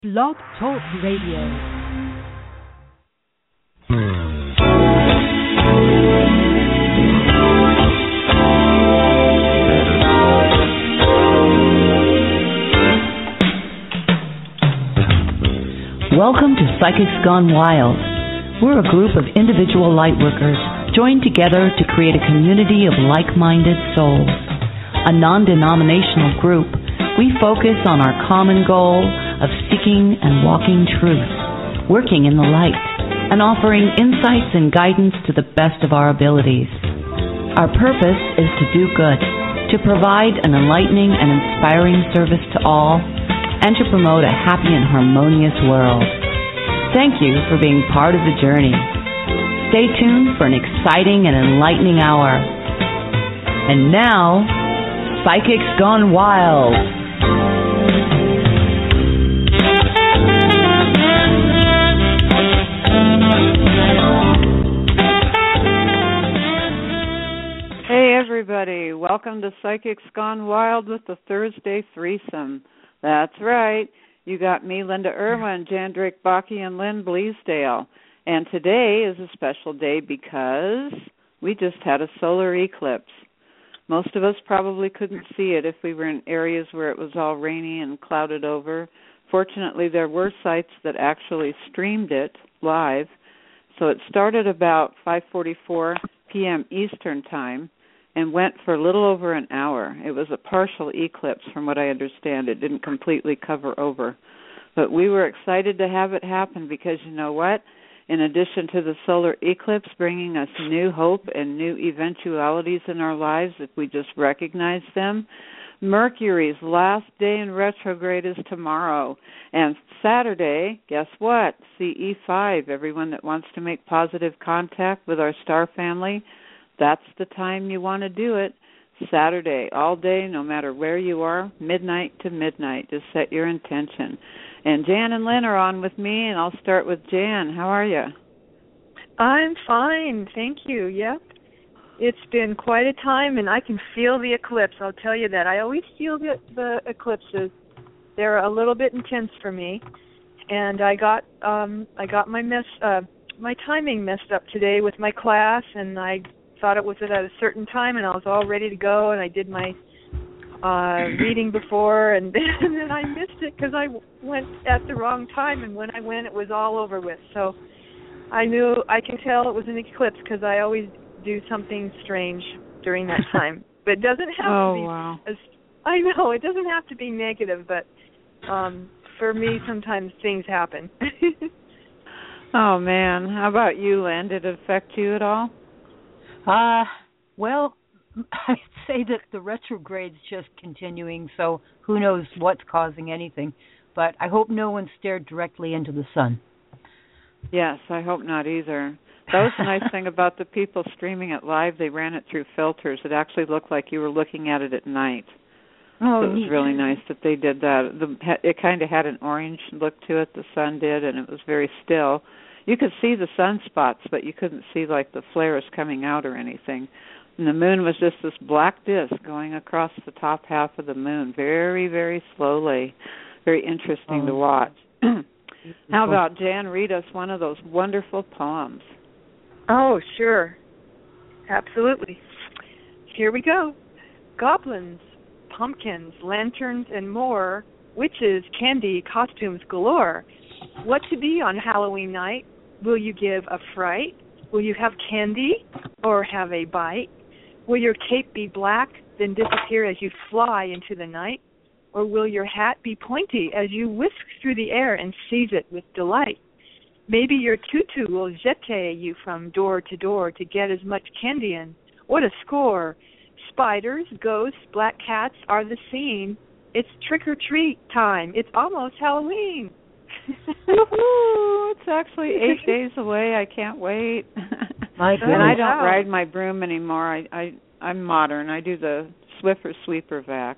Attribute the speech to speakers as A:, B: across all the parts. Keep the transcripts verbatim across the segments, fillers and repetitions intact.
A: Blog Talk Radio.
B: Welcome to Psychics Gone Wild. We're a group of individual lightworkers joined together to create a community of like-minded souls. A non-denominational group, we focus on our common goal of seeking and walking truth, working in the light, and offering insights and guidance to the best of our abilities. Our purpose is to do good, to provide an enlightening and inspiring service to all, and to promote a happy and harmonious world. Thank you for being part of the journey. Stay tuned for an exciting and enlightening hour. And now, Psychics Gone Wild.
C: Hey everybody, welcome to Psychics Gone Wild with the Thursday threesome. That's right, you got me, Linda Irwin, Jan Drake Bakke, and Lynn Bleasdale. And today is a special day because we just had a solar eclipse. Most of us probably couldn't see it if we were in areas where it was all rainy and clouded over. Fortunately, there were sites that actually streamed it live. So it started about five forty-four p.m. Eastern Time and went for a little over an hour. It was a partial eclipse from what I understand. It didn't completely cover over. But we were excited to have it happen because you know what? In addition to the solar eclipse bringing us new hope and new eventualities in our lives if we just recognize them, Mercury's last day in retrograde is tomorrow. And Saturday, guess what? C E five, everyone that wants to make positive contact with our star family, that's the time you want to do it. Saturday, all day, no matter where you are, midnight to midnight. Just set your intention. And Jan and Lynn are on with me, and I'll start with Jan. How are you?
D: I'm fine, thank you. Yep. It's been quite a time, and I can feel the eclipse. I'll tell you that. I always feel the, the eclipses. They're a little bit intense for me, and I got um, I got my mess uh, my timing messed up today with my class, and I thought it was at a certain time, and I was all ready to go, and I did my uh, reading before, and then, and then I missed it because I went at the wrong time, and when I went, it was all over with. So I knew, I can tell it was an eclipse because I always do something strange during that time. But it doesn't have
C: oh,
D: to be,
C: wow.
D: as, I know, it doesn't have to be negative, but um, for me, sometimes things happen.
C: Oh, man. How about you, Lynn? Did it affect you at all?
E: Uh, well, I'd say that the retrograde's just continuing, so who knows what's causing anything. But I hope no one stared directly into the sun.
C: Yes, I hope not either. That was the nice thing about the people streaming it live. They ran it through filters. It actually looked like you were looking at it at night.
E: Oh,
C: so it was
E: neat.
C: really nice that they did that. The, it kind of had an orange look to it, the sun did, and it was very still. You could see the sunspots, but you couldn't see, like, the flares coming out or anything. And the moon was just this black disc going across the top half of the moon, very, very slowly. Very interesting
E: oh.
C: to watch. How about, Jan, read us one of those wonderful poems?
D: Oh, sure. Absolutely. Here we go. Goblins, pumpkins, lanterns, and more, witches, candy, costumes galore. What to be on Halloween night? Will you give a fright? Will you have candy or have a bite? Will your cape be black, then disappear as you fly into the night? Or will your hat be pointy as you whisk through the air and seize it with delight? Maybe your tutu will jette you from door to door to get as much candy in. What a score! Spiders, ghosts, black cats are the scene. It's trick-or-treat time. It's almost Halloween.
C: Woohoo! It's actually eight days away. I can't wait.
E: My goodness.
C: And I don't ride my broom anymore. I, I, I'm modern. I do the Swiffer Sweeper vac.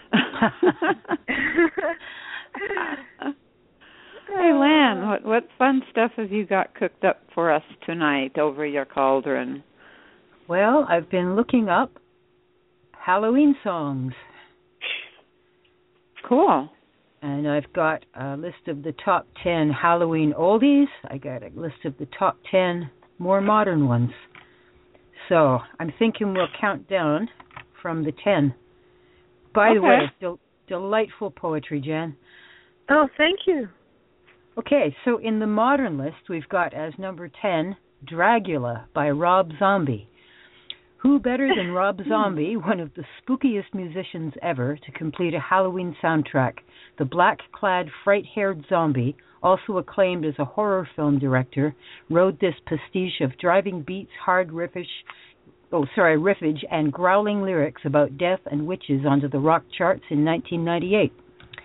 C: Hey, Lynn, what, what fun stuff have you got cooked up for us tonight over your cauldron?
E: Well, I've been looking up Halloween songs.
C: Cool.
E: And I've got a list of the top ten Halloween oldies. I got a list of the top ten more modern ones. So I'm thinking we'll count down from the ten. By
C: okay.
E: the way, del- delightful poetry, Jan.
D: Oh, thank you.
E: Okay, so in the modern list, we've got as number ten, Dragula by Rob Zombie. Who better than Rob Zombie, one of the spookiest musicians ever, to complete a Halloween soundtrack? The black-clad, fright-haired zombie, also acclaimed as a horror film director, wrote this pastiche of driving beats, hard riffage, oh, sorry, riffage, and growling lyrics about death and witches onto the rock charts in nineteen ninety-eight.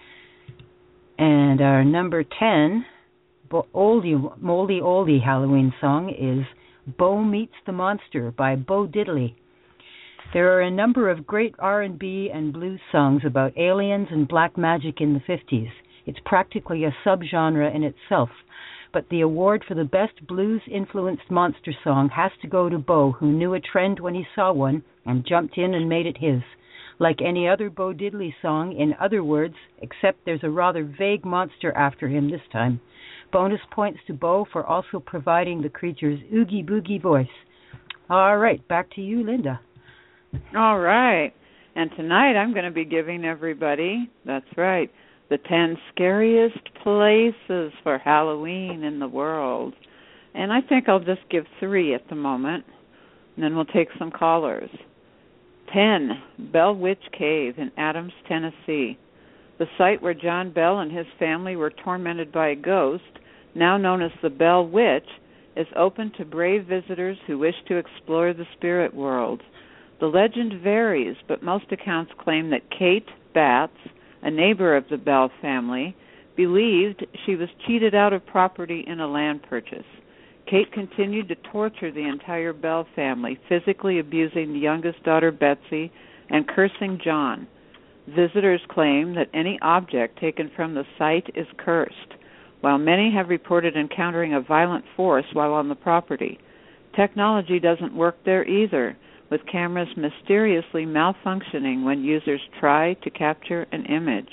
E: And our number ten, oldie, moldy oldie Halloween song is Bo Meets the Monster by Bo Diddley. There are a number of great R and B and blues songs about aliens and black magic in the fifties. It's practically a subgenre in itself, but the award for the best blues-influenced monster song has to go to Bo, who knew a trend when he saw one and jumped in and made it his. Like any other Bo Diddley song, in other words, except there's a rather vague monster after him this time. Bonus points to Bo for also providing the creature's oogie boogie voice. All right, back to you, Linda.
C: All right. And tonight I'm going to be giving everybody, that's right, the ten scariest places for Halloween in the world. And I think I'll just give three at the moment, and then we'll take some callers. ten. Bell Witch Cave in Adams, Tennessee. The site where John Bell and his family were tormented by a ghost, now known as the Bell Witch, is open to brave visitors who wish to explore the spirit world. The legend varies, but most accounts claim that Kate Batts, a neighbor of the Bell family, believed she was cheated out of property in a land purchase. Kate continued to torture the entire Bell family, physically abusing the youngest daughter, Betsy, and cursing John. Visitors claim that any object taken from the site is cursed, while many have reported encountering a violent force while on the property. Technology doesn't work there either, with cameras mysteriously malfunctioning when users try to capture an image.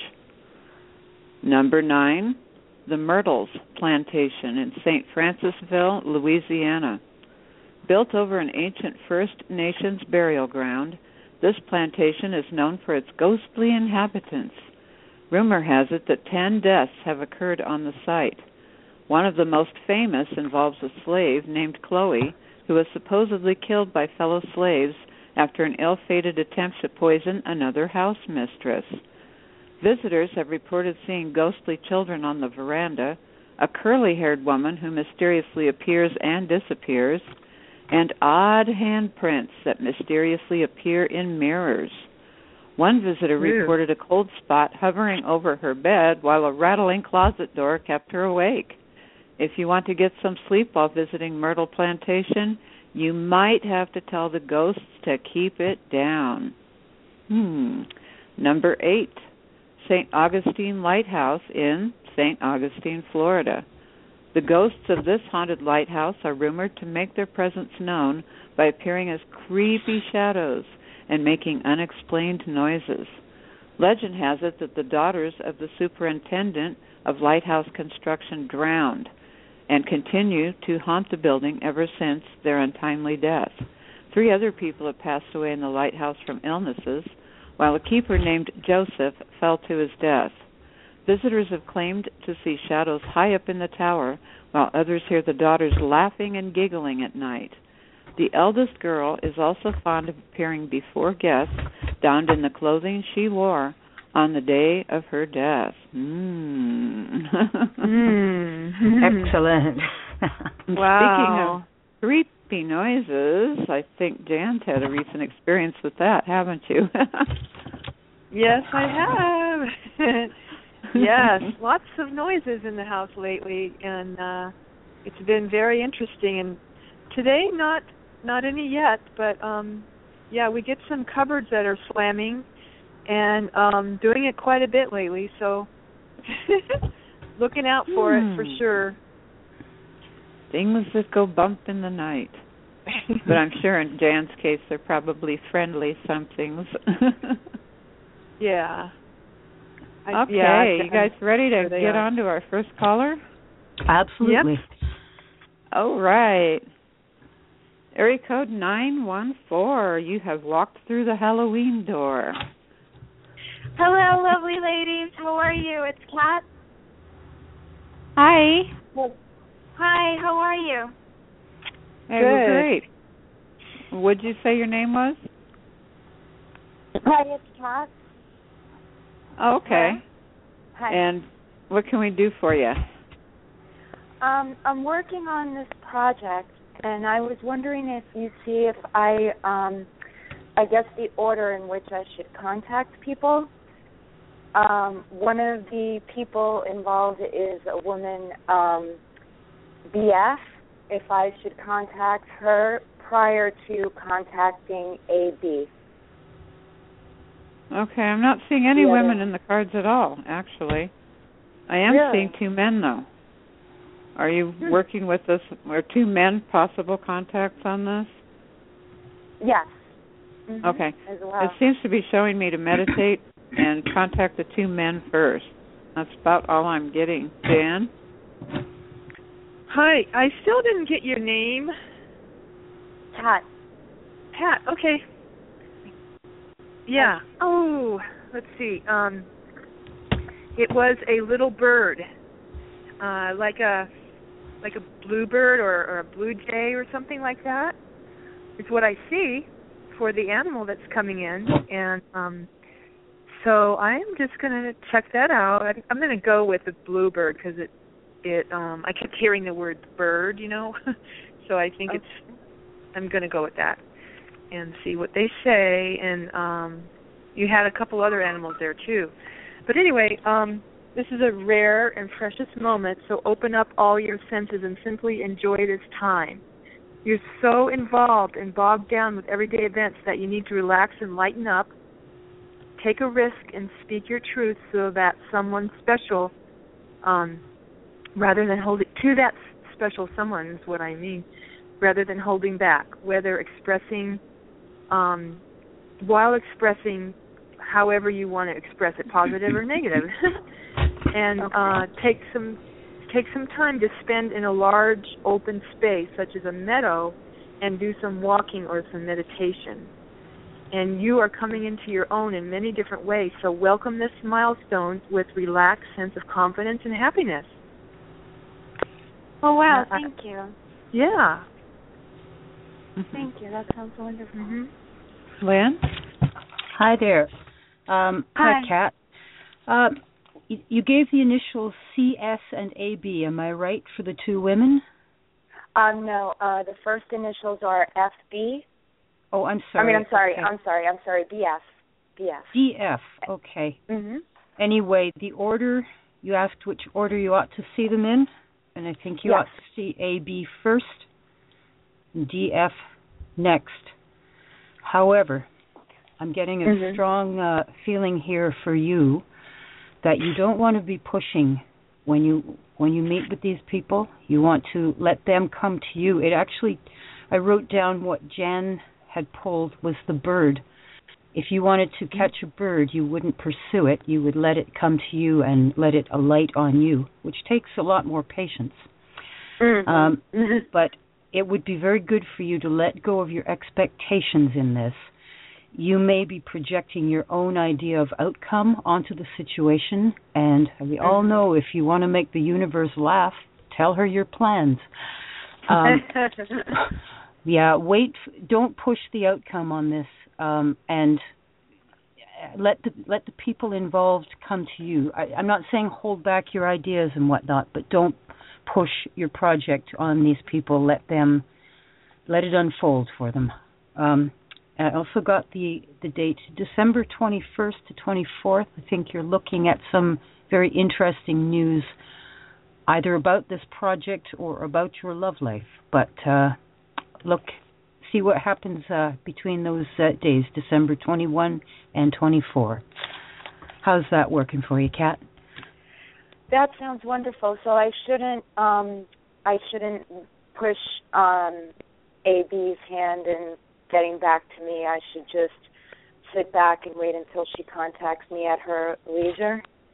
C: Number nine, the Myrtles Plantation in Saint Francisville, Louisiana. Built over an ancient First Nations burial ground, this plantation is known for its ghostly inhabitants. Rumor has it that ten deaths have occurred on the site. One of the most famous involves a slave named Chloe, who was supposedly killed by fellow slaves after an ill-fated attempt to poison another house mistress. Visitors have reported seeing ghostly children on the veranda, a curly-haired woman who mysteriously appears and disappears, and odd handprints that mysteriously appear in mirrors. One visitor
D: Ew.
C: reported a cold spot hovering over her bed while a rattling closet door kept her awake. If you want to get some sleep while visiting Myrtle Plantation, you might have to tell the ghosts to keep it down. Hmm. Number eight, Saint Augustine Lighthouse in Saint Augustine, Florida. The ghosts of this haunted lighthouse are rumored to make their presence known by appearing as creepy shadows and making unexplained noises. Legend has it that the daughters of the superintendent of lighthouse construction drowned and continue to haunt the building ever since their untimely death. Three other people have passed away in the lighthouse from illnesses, while a keeper named Joseph fell to his death. Visitors have claimed to see shadows high up in the tower, while others hear the daughters laughing and giggling at night. The eldest girl is also fond of appearing before guests, donned in the clothing she wore on the day of her death. Mm.
D: mm.
E: Excellent.
D: Wow.
C: Speaking of creepy noises, I think Jan's had a recent experience with that, haven't you?
D: Yes, I have. Yes, lots of noises in the house lately, and uh, it's been very interesting. And today, not not any yet, but um, yeah, we get some cupboards that are slamming, and um, doing it quite a bit lately. So, looking out for
C: hmm.
D: it for sure.
C: Things that go bump in the night. But I'm sure in Jan's case, they're probably friendly somethings.
D: Yeah. I,
C: Okay,
D: yeah,
C: you guys ready to
D: they
C: get
D: are.
C: on to our first caller?
E: Absolutely.
D: Yep.
C: All right. Area code nine one four, you have walked through the Halloween door.
F: Hello, lovely ladies. How are you? It's Kat.
C: Hi.
F: Hi, how are you?
C: Hey,
D: Good.
C: we're great. What'd you say your name was?
F: Hi, it's Kat.
C: Okay.
F: Hi.
C: And what can we do for you?
F: Um, I'm working on this project, and I was wondering if you see if I, um, I guess the order in which I should contact people. Um, one of the people involved is a woman, um, B F, if I should contact her prior to contacting A B.
C: Okay, I'm not seeing any
F: Yeah.
C: women in the cards at all, actually. I am
F: Really?
C: seeing two men, though. Are you
F: Hmm.
C: working with this, or two men possible contacts on this?
F: Yes. Mm-hmm.
C: Okay.
F: As well.
C: It seems to be showing me to meditate and contact the two men first. That's about all I'm getting. Dan?
D: Hi, I still didn't get your name.
F: Kat.
D: Pat, okay. Yeah. Oh, let's see. Um, it was a little bird, uh, like a like a bluebird or, or a blue jay or something like that. Is what I see for the animal that's coming in, and um, so I'm just going to check that out. I'm, I'm going to go with the bluebird because it it um, I kept hearing the word bird, you know, so I think
F: Okay.
D: it's. I'm going to go with that and see what they say. And um, you had a couple other animals there too. But anyway, um, this is a rare and precious moment, so open up all your senses and simply enjoy this time. You're so involved and bogged down with everyday events that you need to relax and lighten up. Take a risk and speak your truth so that someone special, um, rather than holding to that special someone is what I mean, rather than holding back, whether expressing, um, while expressing however you want to express it, positive or negative. And
F: Okay.
D: uh, take some take some time to spend in a large open space, such as a meadow, and do some walking or some meditation. And you are coming into your own in many different ways, so welcome this milestone with relaxed sense of confidence and happiness.
F: Oh, wow,
D: Uh,
F: thank you.
D: Yeah.
F: Thank you. That sounds wonderful.
D: Mm-hmm.
C: Lynn?
E: Hi there. Um,
F: Hi.
E: hi, Kat. Um, you, you gave the initials C, S, and A B. Am I right for the two women?
F: Um, no, uh, the first initials are F B.
E: Oh, I'm sorry.
F: I mean, I'm sorry.
E: Okay.
F: I'm sorry. I'm sorry. B F. B F.
E: D, F. Okay.
F: Mhm.
E: Anyway, the order, you asked which order you ought to see them in, and I think you
F: Yes.
E: ought to see A, B first, and D, F next. However, I'm getting a
F: Mhm.
E: strong uh, feeling here for you that you don't want to be pushing when you when you meet with these people. You want to let them come to you. It actually, I wrote down what Jan had pulled was the bird. If you wanted to catch a bird, you wouldn't pursue it. You would let it come to you and let it alight on you, which takes a lot more patience.
F: Mhm.
E: Um,
F: Mhm.
E: but it would be very good for you to let go of your expectations in this. You may be projecting your own idea of outcome onto the situation, and we all know if you want to make the universe laugh, tell her your plans. Um, yeah, wait. Don't push the outcome on this, um, and let the let the people involved come to you. I, I'm not saying hold back your ideas and whatnot, but don't push your project on these people. Let them let it unfold for them. Um, I also got the, the date, December twenty-first to twenty-fourth. I think you're looking at some very interesting news, either about this project or about your love life. But uh, look, see what happens uh, between those uh, days, December twenty-first and twenty-fourth. How's that working for you, Kat?
F: That sounds wonderful. So I shouldn't um I shouldn't push um A B's hand in getting back to me. I should just sit back and wait until she contacts me at her leisure.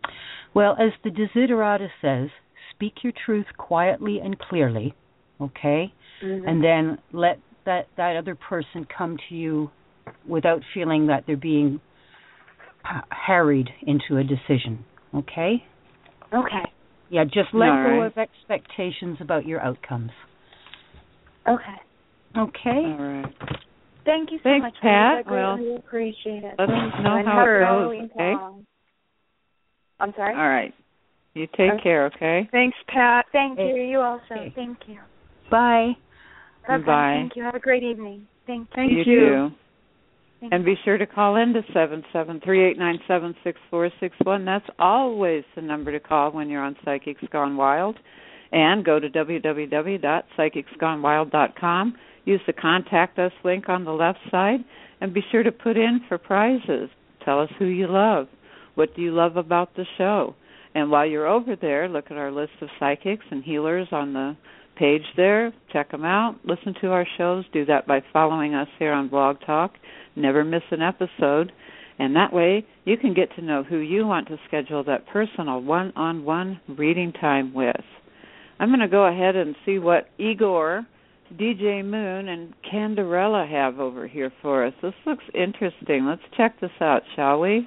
E: Well, as the Desiderata says, speak your truth quietly and clearly, okay? Mm-hmm. And then let that, that other person come to you without feeling that they're being harried into a decision, okay?
F: Okay.
E: Yeah, just let
C: All
E: go
C: right.
E: of expectations about your outcomes.
F: Okay.
E: Okay?
C: All right.
F: Thank you so
C: Thanks,
F: much,
C: Pat.
F: I
C: well,
F: really appreciate it.
C: Let us know
F: and
C: how it
F: Halloween
C: goes, okay?
F: song. I'm sorry?
C: All right. You take
D: Okay.
C: care, okay?
D: Thanks, Pat.
F: Thank
E: Hey.
F: you. You also.
E: Hey.
F: Thank you.
E: Bye.
F: Bye-bye.
C: Bye.
F: Thank you. Have a great evening. Thank you.
D: Thank
C: you.
D: you.
C: Too.
F: Thank
C: And be sure to call in to seven seven three, eight nine seven, six four six one. That's always the number to call when you're on Psychics Gone Wild. And go to w w w dot psychics gone wild dot com. Use the Contact Us link on the left side. And be sure to put in for prizes. Tell us who you love. What do you love about the show? And while you're over there, look at our list of psychics and healers on the page there. Check them out. Listen to our shows. Do that by following us here on Blog Talk. Never miss an episode. And that way you can get to know who you want to schedule that personal one-on-one reading time with. I'm going to go ahead and see what Igor, D J Moon, and Candarella have over here for us. This looks interesting. Let's check this out, shall we?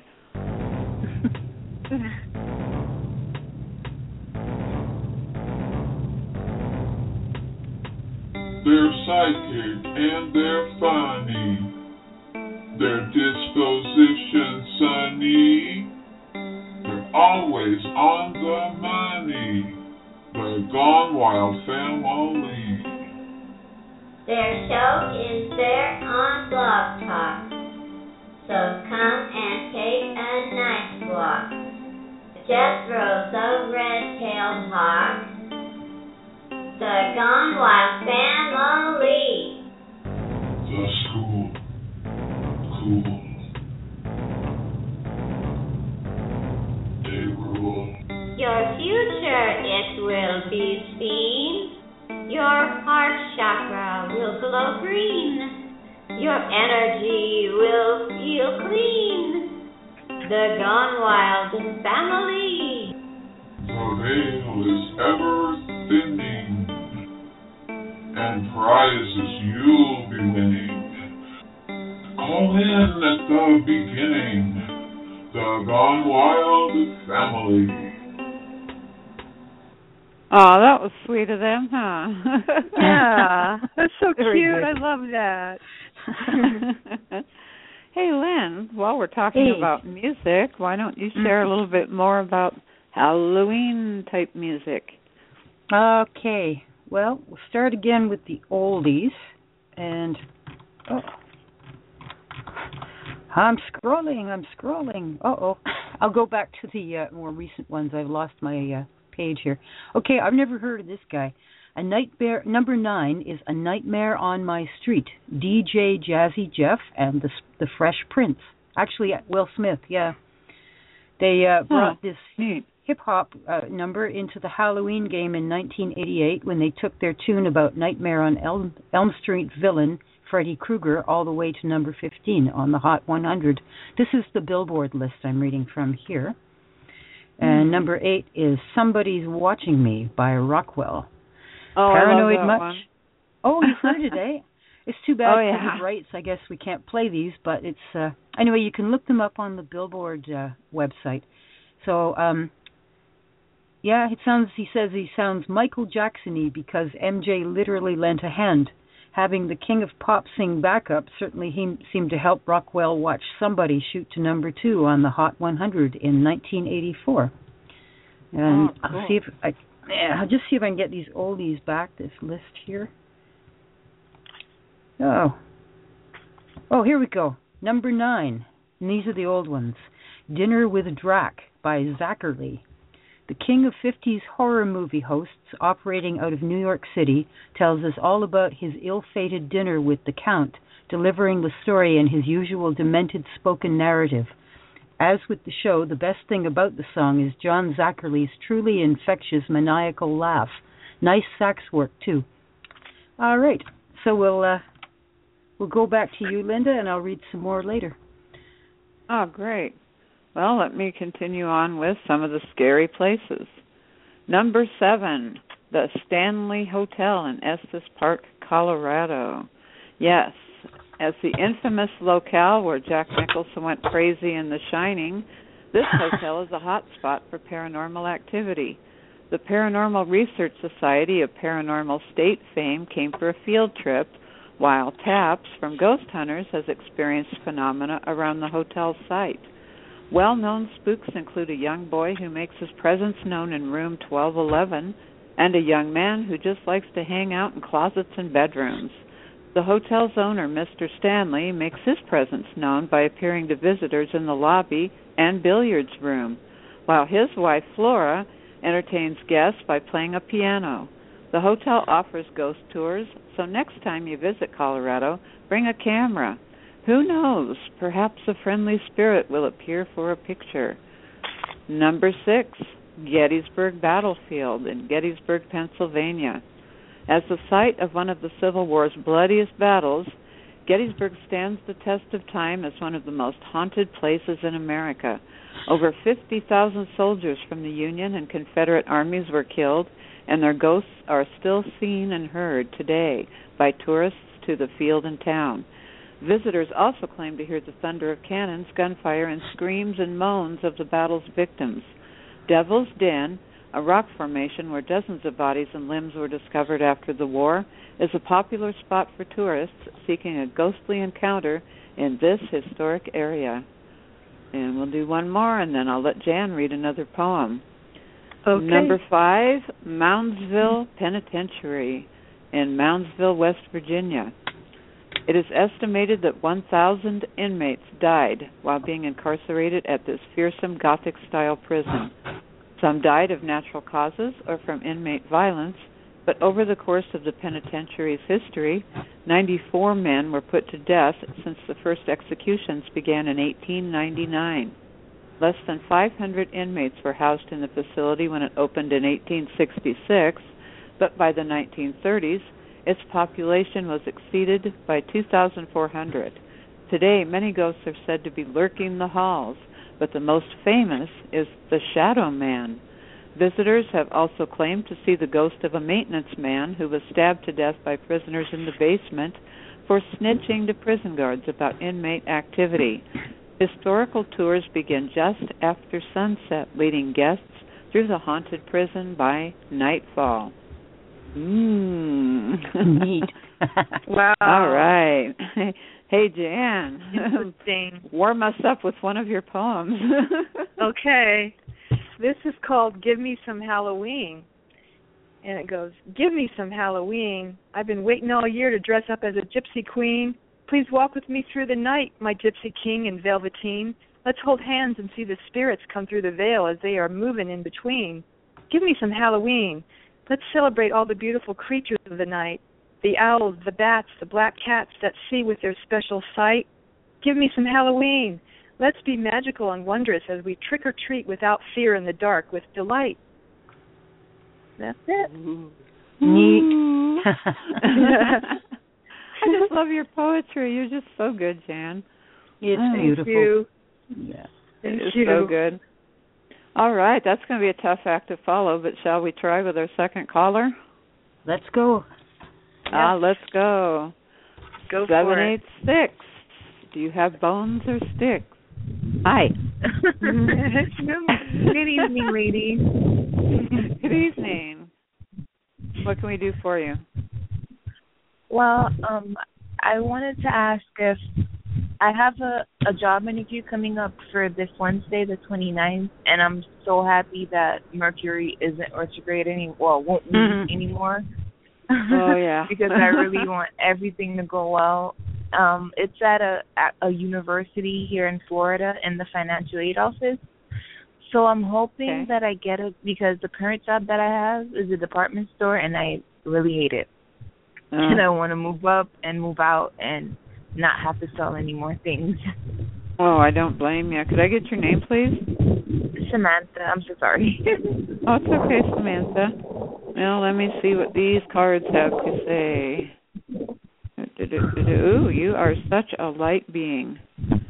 G: They're psychic and they're funny. Their disposition sunny. They're always on the money. The Gone Wild family.
H: Their show is there on Blog Talk, so come and take a nice walk. Jethro's a red-tailed hawk. The Gone Wild family.
G: The school. Cool. They rule.
H: Your future, it will be seen. Your heart chakra will glow green. Your energy will feel clean. The Gone Wild family.
G: The veil is ever thinning, and prizes you'll be winning. Call in at the beginning. The Gone Wild family.
C: Oh, that was sweet of them, huh?
D: Yeah, that's so
C: Very
D: cute.
C: good.
D: I love that.
C: Hey, Lynn, while we're talking
E: Hey.
C: about music, why don't you share a little bit more about Halloween-type music?
E: Okay. Well, we'll start again with the oldies. And, oh. I'm scrolling, I'm scrolling. Uh-oh. I'll go back to the uh, more recent ones. I've lost my uh, page here. Okay, I've never heard of this guy. A nightmare. Number nine is A Nightmare on My Street. D J Jazzy Jeff and the the Fresh Prince. Actually, Will Smith, yeah. They uh, brought
C: Huh.
E: this
C: Neat.
E: hip-hop uh, number into the Halloween game in nineteen eighty-eight when they took their tune about Nightmare on Elm, Elm Street villain Freddy Krueger all the way to number fifteen on the Hot one hundred. This is the Billboard list I'm reading from here. And number eight is Somebody's Watching Me by Rockwell.
C: Oh,
E: Paranoid
C: I love that
E: much?
C: one.
E: Oh, you've heard it, eh? It's too bad
C: Oh,
E: because
C: yeah.
E: of rights. I guess we can't play these, but it's uh, anyway. You can look them up on the Billboard uh, website. So, um, yeah, it sounds. He says he sounds Michael Jackson-y because M J literally lent a hand. Having the King of Pop sing backup certainly he seemed to help Rockwell watch Somebody shoot to number two on the Hot one hundred in nineteen eighty-four. And
C: Oh, cool.
E: I'll see if I. Yeah, I'll just see if I can get these oldies back. This list here. Oh. Oh, here we go. Number nine. And these are the old ones. Dinner with Drac by Zachary. The king of fifties horror movie hosts operating out of New York City tells us all about his ill-fated dinner with the Count, delivering the story in his usual demented spoken narrative. As with the show, the best thing about the song is John Zacherle's truly infectious maniacal laugh. Nice sax work, too. All right, so we'll uh, we'll go back to you, Linda, and I'll read some more later.
C: Oh, great. Well, let me continue on with some of the scary places. Number seven, the Stanley Hotel in Estes Park, Colorado. Yes, as the infamous locale where Jack Nicholson went crazy in The Shining, this hotel is a hot spot for paranormal activity. The Paranormal Research Society of Paranormal State fame came for a field trip, while Taps from Ghost Hunters has experienced phenomena around the hotel site. Well-known spooks include a young boy who makes his presence known in room twelve eleven and a young man who just likes to hang out in closets and bedrooms. The hotel's owner, Mister Stanley, makes his presence known by appearing to visitors in the lobby and billiards room, while his wife, Flora, entertains guests by playing a piano. The hotel offers ghost tours, so next time you visit Colorado, bring a camera. Who knows? Perhaps a friendly spirit will appear for a picture. Number six, Gettysburg Battlefield in Gettysburg, Pennsylvania. As the site of one of the Civil War's bloodiest battles, Gettysburg stands the test of time as one of the most haunted places in America. Over fifty thousand soldiers from the Union and Confederate armies were killed, and their ghosts are still seen and heard today by tourists to the field and town. Visitors also claim to hear the thunder of cannons, gunfire, and screams and moans of the battle's victims. Devil's Den, a rock formation where dozens of bodies and limbs were discovered after the war, is a popular spot for tourists seeking a ghostly encounter in this historic area. And we'll do one more, and then I'll let Jan read another poem.
D: Okay.
C: Number five, Moundsville Penitentiary in Moundsville, West Virginia. It is estimated that one thousand inmates died while being incarcerated at this fearsome Gothic-style prison. Some died of natural causes or from inmate violence, but over the course of the penitentiary's history, ninety-four men were put to death since the first executions began in eighteen ninety-nine. Less than five hundred inmates were housed in the facility when it opened in eighteen sixty-six, but by the nineteen thirties, its population was exceeded by two thousand four hundred. Today, many ghosts are said to be lurking the halls, but the most famous is the Shadow Man. Visitors have also claimed to see the ghost of a maintenance man who was stabbed to death by prisoners in the basement for snitching to prison guards about inmate activity. Historical tours begin just after sunset, leading guests through the haunted prison by nightfall. Mmm.
E: Neat.
D: Wow.
C: All right. Hey, Jan.
D: Interesting.
C: Warm us up with one of your poems.
D: Okay. This is called Give Me Some Halloween. And it goes, give me some Halloween. I've been waiting all year to dress up as a gypsy queen. Please walk with me through the night, my gypsy king in velveteen. Let's hold hands and see the spirits come through the veil as they are moving in between. Give me some Halloween. Let's celebrate all the beautiful creatures of the night. The owls, the bats, the black cats that see with their special sight. Give me some Halloween. Let's be magical and wondrous as we trick or treat without fear in the dark with delight. That's it.
E: Neat.
C: I just love your poetry. You're just so good, Jan.
E: It's
C: oh,
E: beautiful.
D: Thank you.
E: Yeah.
D: Thank
C: it is
D: you.
C: so good. All right, that's going to be a tough act to follow, but shall we try with our second caller?
E: Let's go.
C: Ah, let's go.
D: Go
C: Seven
D: for it.
C: eight six. Do you have bones or sticks? Hi.
D: Good evening, ladies.
C: Good evening. What can we do for you?
I: Well, um, I wanted to ask if I have a, a job interview coming up for this Wednesday, the twenty-ninth, and I'm so happy that Mercury isn't retrograde any, well, won't move
C: Mm-hmm.
I: anymore.
C: Oh, yeah.
I: Because I really want everything to go well. Um, it's at a at a university here in Florida in the financial aid office. So I'm hoping
C: Okay.
I: that I get it because the current job that I have is a department store, and I really hate it.
C: Uh,
I: And I want to move up and move out and not have to sell any more things.
C: oh, I don't blame you. Could I get your name, please?
I: Samantha, I'm so sorry.
C: Oh, it's okay, Samantha. Now, let me see what these cards have to say. Ooh, you are such a light being. You're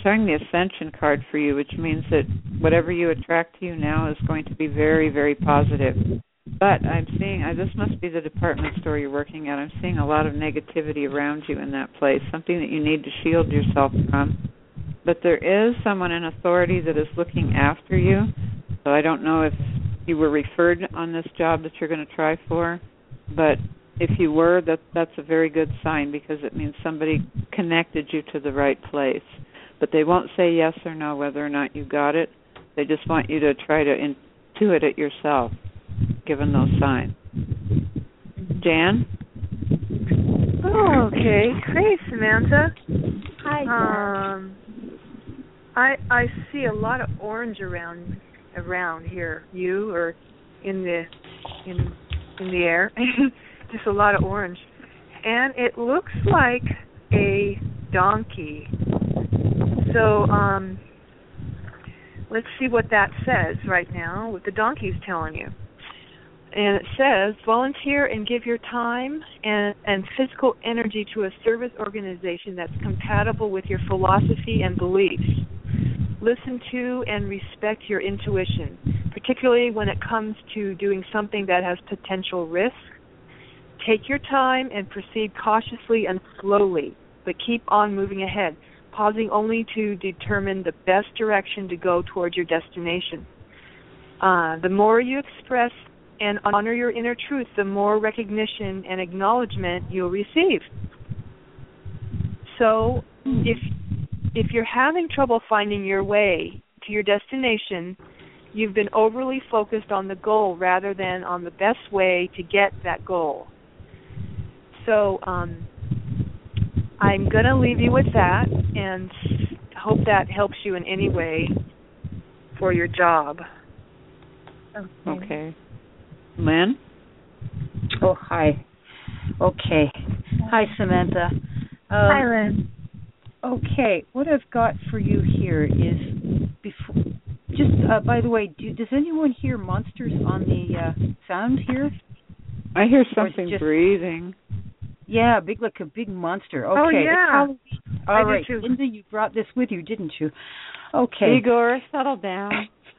C: showing the Ascension card for you, which means that whatever you attract to you now is going to be very, very positive. But I'm seeing, uh, this must be the department store you're working at. I'm seeing a lot of negativity around you in that place, something that you need to shield yourself from. But there is someone in authority that is looking after you. So I don't know if you were referred on this job that you're going to try for, but if you were, that that's a very good sign, because it means somebody connected you to the right place. But they won't say yes or no whether or not you got it. They just want you to try to intuit it yourself, given those signs. Jan?
D: Oh, okay. Hey, Samantha.
F: Hi, Jan.
D: Um, I I see a lot of orange around around here. You or in the in in the air. Just a lot of orange. And it looks like a donkey. So, um, let's see what that says right now, what the donkey's telling you. And it says, volunteer and give your time and, and physical energy to a service organization that's compatible with your philosophy and beliefs. Listen to and respect your intuition, particularly when it comes to doing something that has potential risk. Take your time and proceed cautiously and slowly, but keep on moving ahead, pausing only to determine the best direction to go toward your destination. Uh, the more you express and honor your inner truth, the more recognition and acknowledgement you'll receive. So if if you're having trouble finding your way to your destination, you've been overly focused on the goal rather than on the best way to get that goal. So um, I'm going to leave you with that and hope that helps you in any way for your job.
C: Okay. Okay. Lynn?
E: Oh, hi. Okay. Hi, Samantha. Um,
I: Hi, Lynn.
E: Okay, what I've got for you here is, before, just uh, by the way, do, does anyone hear monsters on the uh, sound here?
C: I hear something just breathing.
E: Yeah, big like a big monster. Okay.
D: Oh, yeah.
E: All
D: I
E: right,
D: do too.
E: Linda, you brought this with you, didn't you? Okay.
C: Igor, settle down.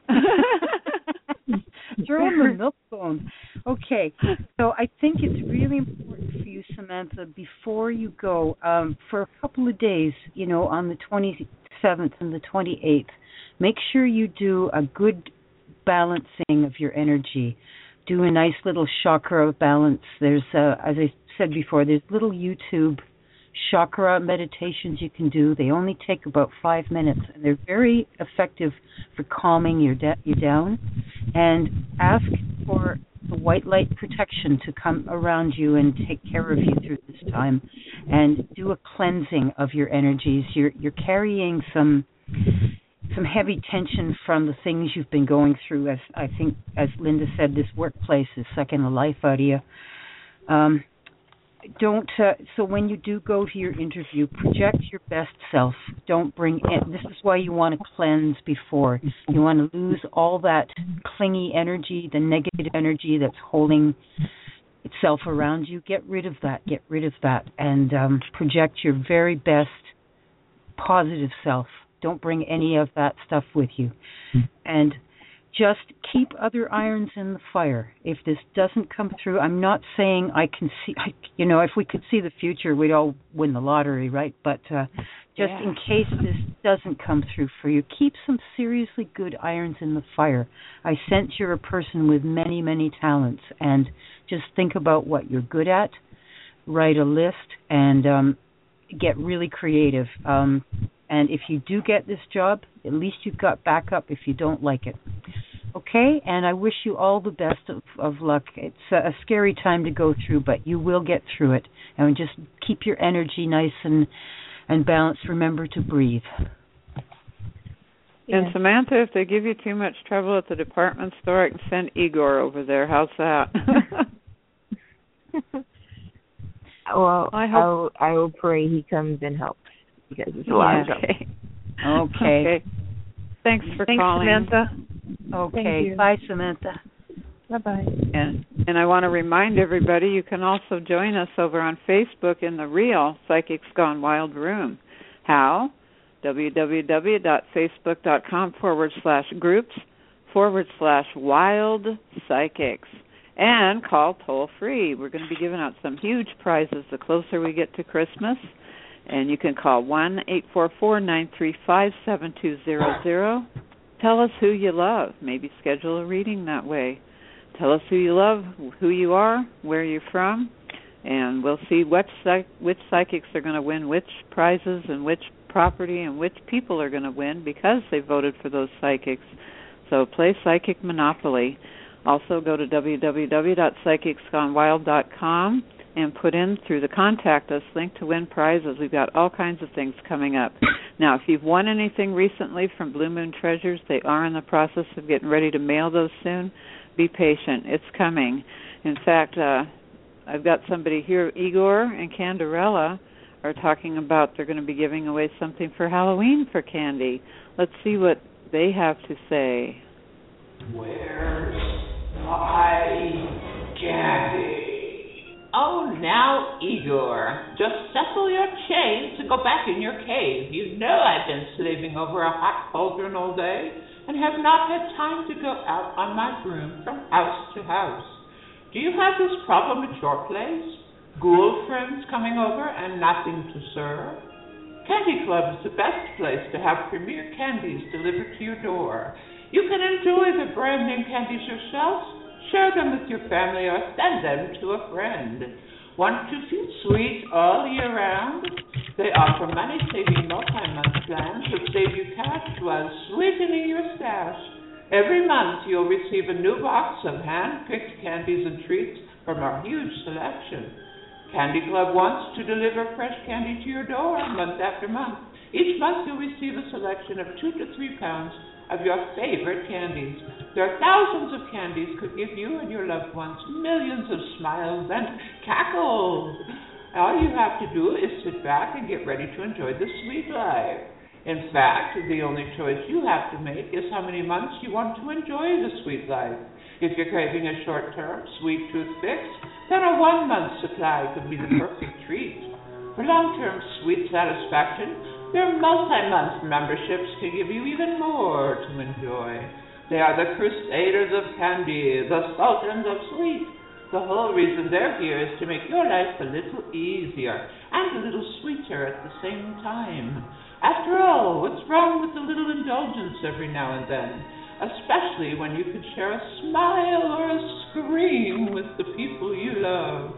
E: Throw him the milk bone. Okay, so I think it's really important for you, Samantha, before you go, um, for a couple of days, you know, on the twenty-seventh and the twenty-eighth, make sure you do a good balancing of your energy. Do a nice little chakra balance. There's, uh, as I said before, there's little YouTube chakra meditations you can do. They only take about five minutes, and they're very effective for calming your de- you down. And ask for the white light protection to come around you and take care of you through this time. And do a cleansing of your energies. You're you're carrying some some heavy tension from the things you've been going through. As I think, as Linda said, this workplace is sucking the life out of you. Um, Don't. Uh, so when you do go to your interview, project your best self. Don't bring in. This is why you want to cleanse before. You want to lose all that clingy energy, the negative energy that's holding itself around you. Get rid of that. Get rid of that, and um, project your very best positive self. Don't bring any of that stuff with you, and just keep other irons in the fire. If this doesn't come through, I'm not saying I can see, I, you know, if we could see the future, we'd all win the lottery, right? But uh, just
C: yeah.
E: in case this doesn't come through for you, keep some seriously good irons in the fire. I sense you're a person with many, many talents, and just think about what you're good at, write a list, and um, get really creative. Um, and if you do get this job, at least you've got backup if you don't like it. Okay, and I wish you all the best of, of luck. It's a, a scary time to go through, but you will get through it. And just keep your energy nice and, and balanced. Remember to breathe.
C: And Samantha, if they give you too much trouble at the department store, I can send Igor over there. How's that?
I: Well,
C: I,
I: I,
C: hope...
I: will, I will pray he comes and helps, because it's a lot
C: yeah,
I: of trouble.
C: Okay.
E: Okay.
C: Okay. Thanks for
D: Thanks,
C: calling.
D: Samantha.
E: Okay. Bye, Samantha.
I: Bye-bye.
C: And, and I want to remind everybody you can also join us over on Facebook in the real Psychics Gone Wild room. How? www.facebook.com forward slash groups forward slash wild psychics. And call toll free. We're going to be giving out some huge prizes the closer we get to Christmas. And you can call one eight four four, nine three five, seven two zero zero. Tell us who you love. Maybe schedule a reading that way. Tell us who you love, who you are, where you're from, and we'll see which, psych- which psychics are going to win which prizes and which property and which people are going to win because they voted for those psychics. So play Psychic Monopoly. Also go to w w w dot psychics gone wild dot com and put in through the Contact Us link to win prizes. We've got all kinds of things coming up. Now, if you've won anything recently from Blue Moon Treasures, they are in the process of getting ready to mail those soon. Be patient. It's coming. In fact, uh, I've got somebody here, Igor and Candarella, are talking about they're going to be giving away something for Halloween for Candy. Let's see what they have to say.
J: Where's my candy? Oh, now, Igor, just settle your chains and go back in your cave. You know I've been slaving over a hot cauldron all day and have not had time to go out on my broom from house to house. Do you have this problem at your place? Ghoul friends coming over and nothing to serve? Candy Club is the best place to have premier candies delivered to your door. You can enjoy the brand name candies yourself, share them with your family, or send them to a friend. Want to feel sweet all year round? They offer money-saving multi-month plans that save you cash while sweetening your stash. Every month you'll receive a new box of hand-picked candies and treats from our huge selection. Candy Club wants to deliver fresh candy to your door month after month. Each month you'll receive a selection of two to three pounds of your favorite candies. There are thousands of candies could give you and your loved ones millions of smiles and cackles. All you have to do is sit back and get ready to enjoy the sweet life. In fact, the only choice you have to make is how many months you want to enjoy the sweet life. If you're craving a short-term sweet tooth fix, then a one-month supply could be the perfect treat. For long-term sweet satisfaction, their multi-month memberships can give you even more to enjoy. They are the crusaders of candy, the sultans of sweet. The whole reason they're here is to make your life a little easier and a little sweeter at the same time. After all, what's wrong with a little indulgence every now and then? Especially when you can share a smile or a scream with the people you love.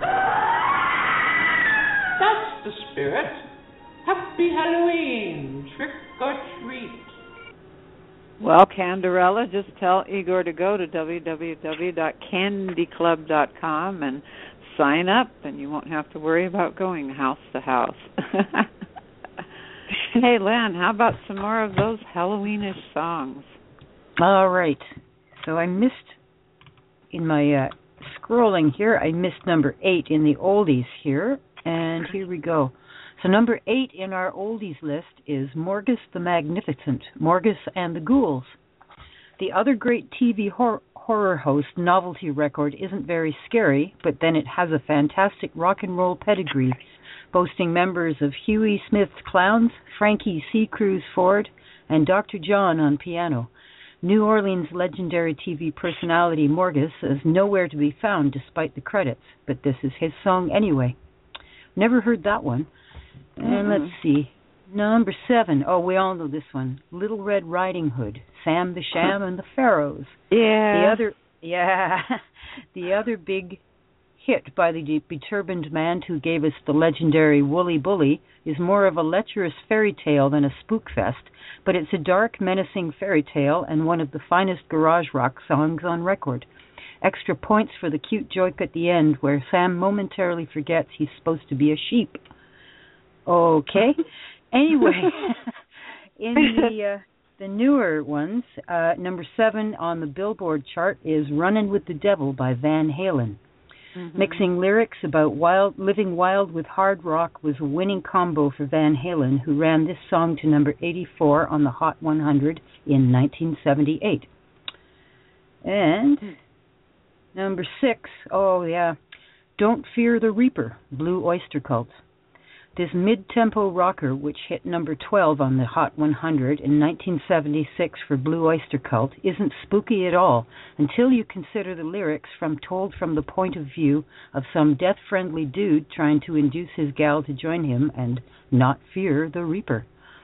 J: That's the spirit. Happy Halloween, trick or treat.
C: Well, Candarella, just tell Igor to go to w w w dot candy club dot com and sign up, and you won't have to worry about going house to house. Hey, Len, how about some more of those Halloweenish songs?
E: All right. So I missed, in my uh, scrolling here, I missed number eight in the oldies here, and here we go. So number eight in our oldies list is Morgus the Magnificent, Morgus and the Ghouls. The other great T V hor- horror host novelty record isn't very scary, but then it has a fantastic rock and roll pedigree, boasting members of Huey Smith's Clowns, Frankie C. Cruz Ford, and Doctor John on piano. New Orleans legendary T V personality Morgus is nowhere to be found despite the credits, but this is his song anyway. Never heard that one. And mm-hmm. let's see. Number seven. Oh, we all know this one. Little Red Riding Hood, Sam the Sham and the Pharaohs.
C: Yeah.
E: The other, yeah, the other big hit by the beturbaned man who gave us the legendary Woolly Bully is more of a lecherous fairy tale than a spook fest, but it's a dark, menacing fairy tale and one of the finest garage rock songs on record. Extra points for the cute joke at the end where Sam momentarily forgets he's supposed to be a sheep. Okay. Anyway, in the uh, the newer ones, uh, number seven on the Billboard chart is Runnin' with the Devil by Van Halen. Mm-hmm. Mixing lyrics about wild, living wild with hard rock was a winning combo for Van Halen, who ran this song to number eighty-four on the Hot one hundred in nineteen seventy-eight. And number six, oh yeah, Don't Fear the Reaper, Blue Oyster Cult. This mid-tempo rocker, which hit number twelve on the Hot one hundred in nineteen seventy-six for Blue Oyster Cult, isn't spooky at all until you consider the lyrics from told from the point of view of some death-friendly dude trying to induce his gal to join him and not fear the Reaper.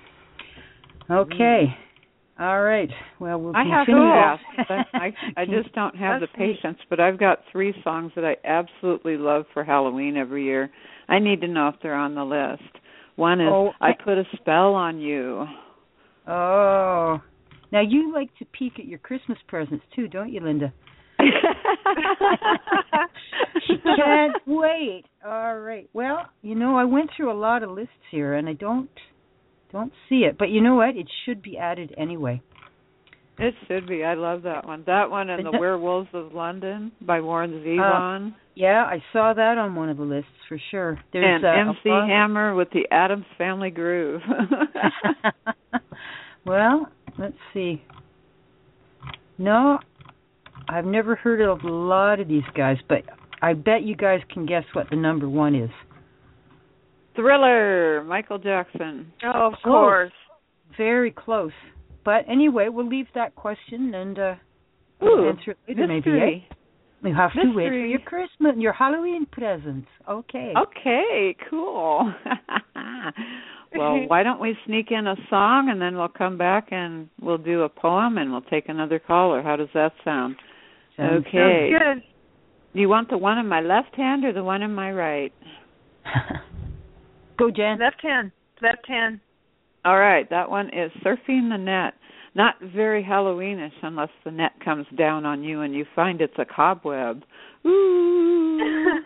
E: Okay. All right. Well, we'll
C: I
E: continue.
C: have to ask. I, I just don't have the patience, but I've got three songs that I absolutely love for Halloween every year. I need to know if they're on the list. One is
E: oh,
C: I Put a Spell on You.
E: Oh. Now, you like to peek at your Christmas presents, too, don't you, Linda? She can't wait. All right. Well, you know, I went through a lot of lists here, and I don't don't see it. But you know what? It should be added anyway.
C: It should be. I love that one. That one and The Werewolves of London by Warren Zevon.
E: Uh, yeah, I saw that on one of the lists for sure. There's
C: and
E: uh,
C: M C Hammer with the Addams Family Groove.
E: Well, let's see. No, I've never heard of a lot of these guys, but I bet you guys can guess what the number one is.
C: Thriller, Michael Jackson.
D: Oh, of
E: close.
D: course.
E: Very close. But anyway, we'll leave that question and uh, we'll
C: Ooh,
E: answer it later,
C: mystery.
E: maybe. Eh? You have
C: mystery.
E: to wait for your Christmas, your Halloween presents. Okay.
C: Okay, cool. Well, why don't we sneak in a song and then we'll come back and we'll do a poem and we'll take another caller. How does that sound?
E: Sounds
C: okay.
D: Sounds
C: Do you want the one in my left hand or the one in my right?
E: Go, Jen.
D: Left hand. Left hand.
C: All right, that one is Surfing the Net. Not very Halloweenish unless the net comes down on you and you find it's a cobweb. Ooh.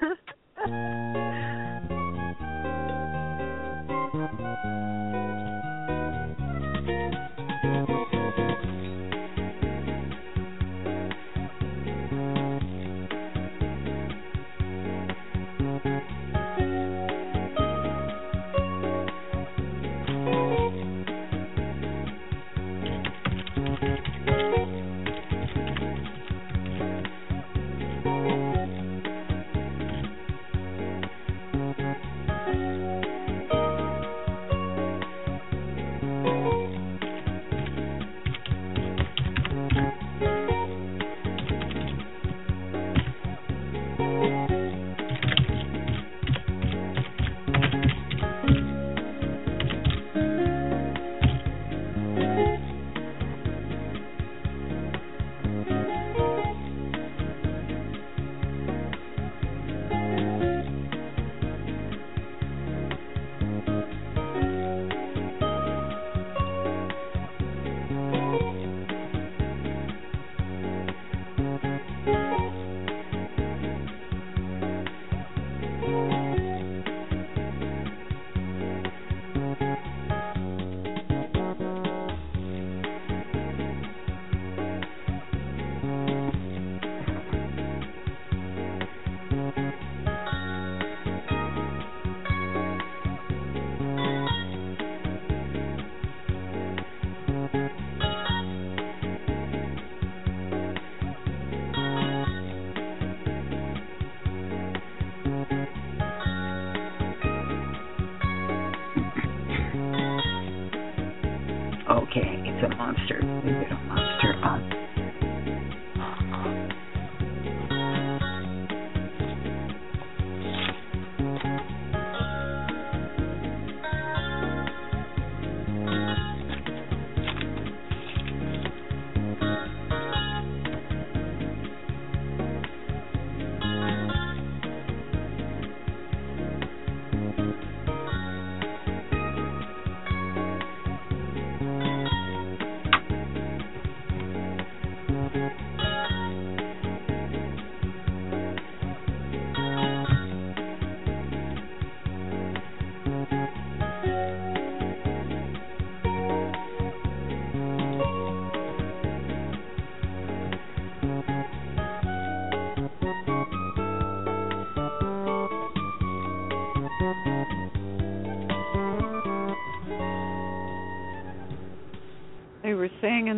E: Okay, it's a monster. We've got a monster on.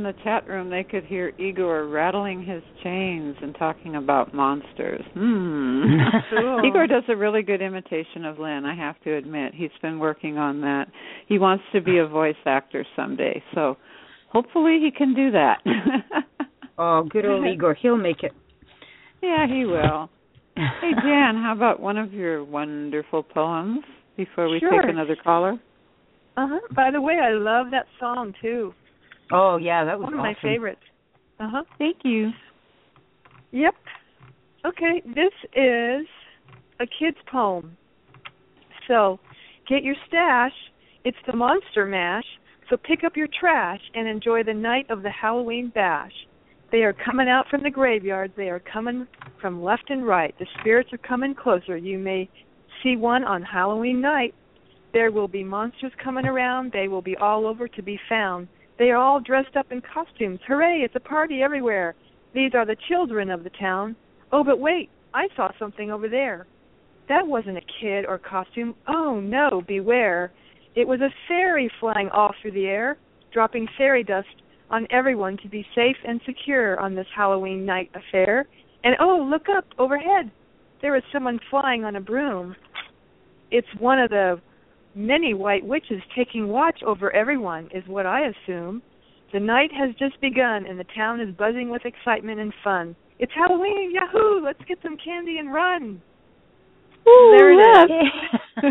C: in the chat room, they could hear Igor rattling his chains and talking about monsters. Hmm.
D: Cool.
C: Igor does a really good imitation of Lynn, I have to admit. He's been working on that. He wants to be a voice actor someday, so hopefully he can do that.
E: Oh, good old Igor. He'll make it.
C: Yeah, he will. Hey, Jan, how about one of your wonderful poems before we
D: Sure.
C: take another caller?
D: Uh-huh. By the way, I love that song, too.
E: Oh, yeah, that was
D: One of
E: awesome.
D: my favorites. Uh-huh.
C: Thank you.
D: Yep. Okay, this is a kid's poem. So, get your stash. It's the Monster Mash. So pick up your trash and enjoy the night of the Halloween bash. They are coming out from the graveyards. They are coming from left and right. The spirits are coming closer. You may see one on Halloween night. There will be monsters coming around. They will be all over to be found. They are all dressed up in costumes. Hooray, it's a party everywhere. These are the children of the town. Oh, but wait, I saw something over there. That wasn't a kid or costume. Oh, no, beware. It was a fairy flying all through the air, dropping fairy dust on everyone to be safe and secure on this Halloween night affair. And oh, look up, overhead. There is someone flying on a broom. It's one of the many white witches taking watch over everyone, is what I assume. The night has just begun, and the town is buzzing with excitement and fun. It's Halloween, yahoo! Let's get some candy and run.
C: Ooh,
D: there it
C: is.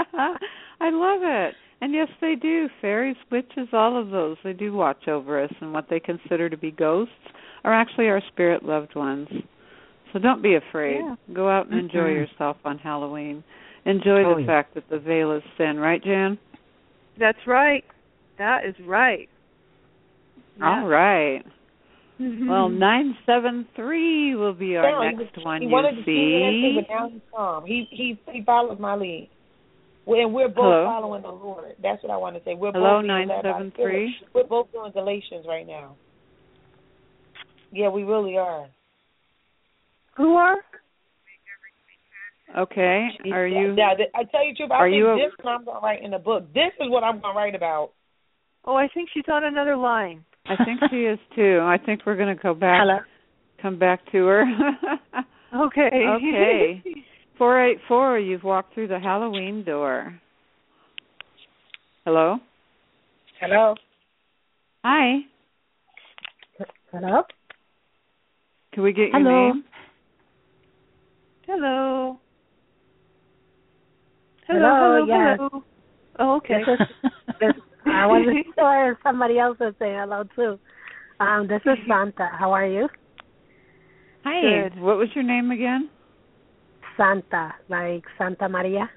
C: I love it. And yes, they do. Fairies, witches, all of those. They do watch over us, and what they consider to be ghosts are actually our spirit loved ones. So don't be afraid.
D: Yeah.
C: Go out and enjoy
E: Mm-hmm.
C: yourself on Halloween. Enjoy
E: Oh,
C: the
E: yeah.
C: fact that the veil is thin, right, Jan?
D: That's right. That is right.
C: All right.
D: Mm-hmm.
C: Well, nine seven three will be our
K: Down.
C: next
K: he was,
C: one,
K: he
C: you
K: wanted to see that thing,
C: see.
K: but now he's calm. He he he follows my lead. We- And we're both
C: Hello?
K: following the Lord. That's what I want to say. We're
C: Hello,
K: both being led by
C: nine seven
K: the Spirit.
C: three.
K: We're both doing Galatians right now. Yeah, we really are.
D: Who are?
C: Okay. Are you?
K: Yeah, th- I tell you the truth, I
C: Are
K: think
C: you a-
K: this is what I'm going to write in the book. This is what I'm going to write about.
D: Oh, I think she's on another line.
C: I think she is too. I think we're going to go back.
K: Hello?
C: Come back to her.
D: Okay.
C: Okay. four eight four, you've walked through the Halloween door. Hello?
K: Hello?
C: Hi.
K: Hello?
C: Can we get your
L: Hello.
C: name?
D: Hello.
L: Hello,
D: Hello, hello,
L: yes.
D: hello. Oh, okay.
L: This is, this, I wasn't sure if somebody else was saying hello too. Um, this is Santa. How are you?
C: Hi.
D: Good.
C: What was your name again?
L: Santa, like Santa Maria.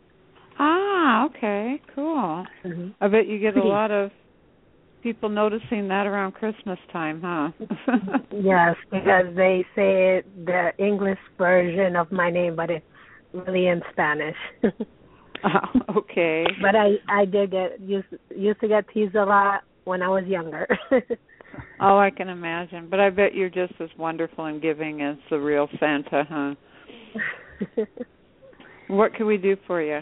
C: Ah, okay. Cool.
L: Mm-hmm.
C: I bet you get a
L: Pretty.
C: lot of people noticing that around Christmas time, huh?
L: Yes, because they say it, the English version of my name, but it's really in Spanish.
C: Oh, okay.
L: But I I did get used used to get teased a lot when I was younger.
C: Oh, I can imagine. But I bet you're just as wonderful and giving as the real Santa, huh? What can we do for you?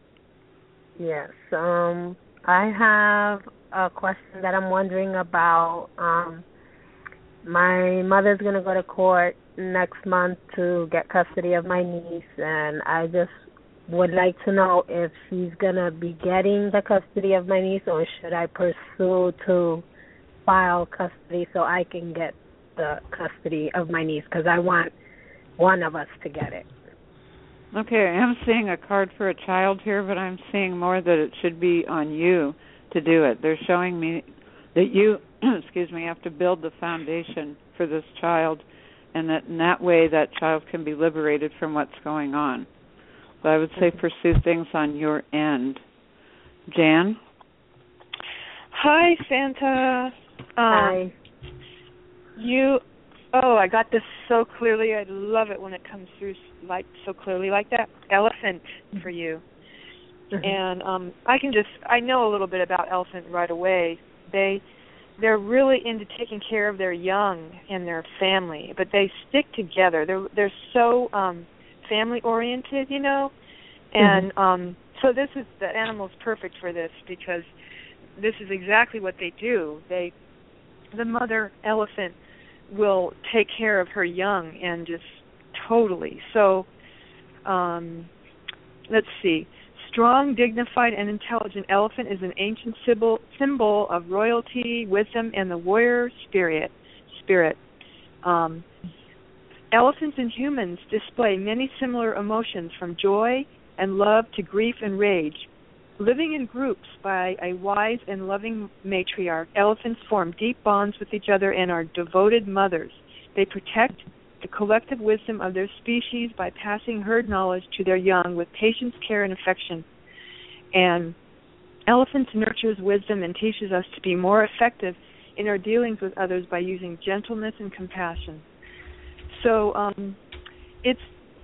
L: Yes. Um, I have a question that I'm wondering about. Um, my mother's going to go to court next month to get custody of my niece, and I just would like to know if she's going to be getting the custody of my niece, or should I pursue to file custody so I can get the custody of my niece, because I want one of us to get it.
C: Okay, I'm seeing a card for a child here, but I'm seeing more that it should be on you to do it. They're showing me that you, excuse me, have to build the foundation for this child, and that in that way that child can be liberated from what's going on. So I would say pursue things on your end. Jan?
D: Hi, Santa. Um,
L: Hi.
D: You, oh, I got this so clearly. I love it when it comes through like so clearly like that. Elephant for you.
L: Mm-hmm.
D: And um, I can just, I know a little bit about elephant right away. They, they're really into taking care of their young and their family, but they stick together. They're they're so um, family oriented, you know. And
L: Mm-hmm.
D: um, so this is the animal's perfect for this, because this is exactly what they do. They the mother elephant will take care of her young and just totally. So, um, let's see. Strong, dignified, and intelligent elephant is an ancient symbol symbol of royalty, wisdom, and the warrior spirit. Spirit. Um, elephants and humans display many similar emotions, from joy and love to grief and rage. Living in groups by a wise and loving matriarch, elephants form deep bonds with each other and are devoted mothers. They protect the collective wisdom of their species by passing herd knowledge to their young with patience, care, and affection. And elephants nurtures wisdom and teaches us to be more effective in our dealings with others by using gentleness and compassion. So um, it's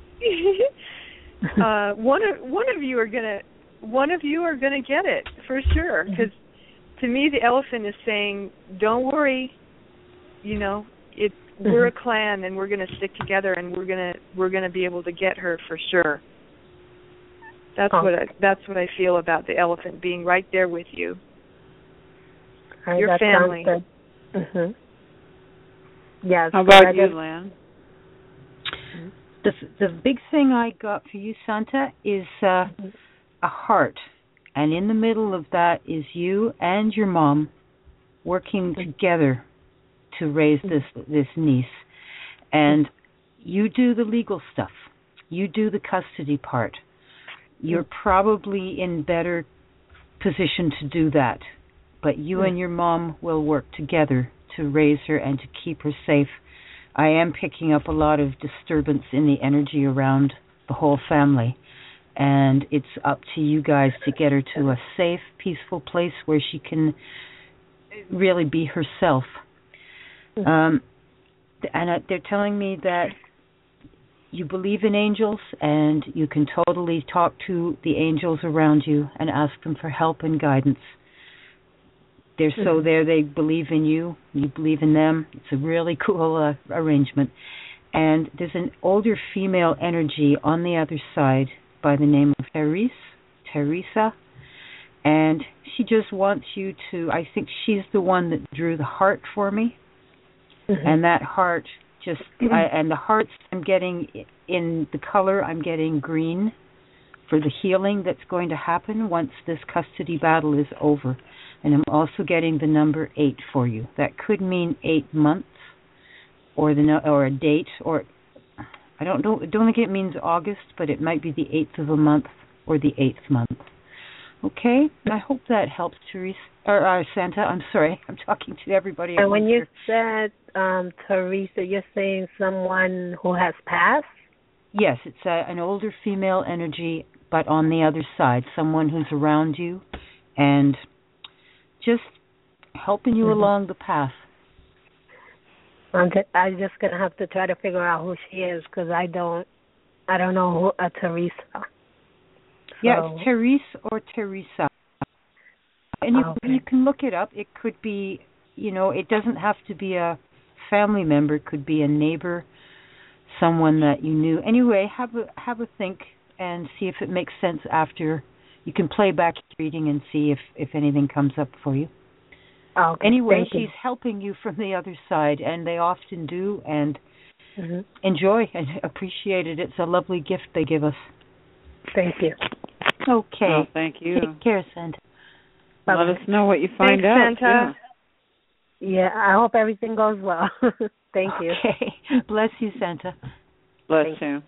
D: uh, one of one of you are gonna one of you are gonna get it for sure. Because to me, the elephant is saying, "Don't worry, you know, it." We're a clan, and we're going to stick together, and we're going to we're going to be able to get her for sure. That's
L: oh.
D: what I, that's what I feel about the elephant being right there with you.
L: Right,
D: Your
L: that
D: family.
L: Sounds good. Mhm. Yes.
C: How about you,
L: just,
C: Lynn?
E: The the big thing I got for you, Santa, is uh, a heart, and in the middle of that is you and your mom working together to raise this this niece, and you do the legal stuff. You do the custody part. You're probably in better position to do that, but you and your mom will work together to raise her and to keep her safe. I am picking up a lot of disturbance in the energy around the whole family, and it's up to you guys to get her to a safe, peaceful place where she can really be herself. Um, and uh, they're telling me that you believe in angels, and you can totally talk to the angels around you and ask them for help and guidance. They're so there, they believe in you, you believe in them. It's a really cool uh, arrangement. And there's an older female energy on the other side by the name of Therese, Teresa, and she just wants you to, I think she's the one that drew the heart for me. Mm-hmm. And that heart just, I, and the hearts I'm getting in the color, I'm getting green for the healing that's going to happen once this custody battle is over. And I'm also getting the number eight for you. That could mean eight months, or the or a date, or I don't know. I don't think it means August, but it might be the eighth of a month or the eighth month. Okay, I hope that helps, Teresa or uh, Santa. I'm sorry, I'm talking to everybody.
L: And when you said um, Teresa, you're saying someone who has passed?
E: Yes, it's a, an older female energy, but on the other side, someone who's around you and just helping you mm-hmm. along the path.
L: I'm, t- I'm just gonna have to try to figure out who she is, because I don't, I don't know who a Teresa.
E: Yeah, it's Therese or Teresa. And you,
L: okay.
E: you can look it up. It could be, you know, it doesn't have to be a family member. It could be a neighbor, someone that you knew. Anyway, have a have a think and see if it makes sense after. You can play back the reading and see if, if anything comes up for you.
L: Okay,
E: anyway,
L: she's
E: you. helping you from the other side, and they often do, and
L: mm-hmm.
E: enjoy and appreciate it. It's a lovely gift they give us.
L: Thank you.
E: Okay.
C: Oh, thank you.
E: Take care, Santa.
C: Bye-bye. Let us know what you find
D: Thanks,
C: out.
D: Santa.
L: Yeah. yeah, I hope everything goes well. Thank you.
E: Okay. Bless you, Santa.
C: Bless
L: Thank
C: you.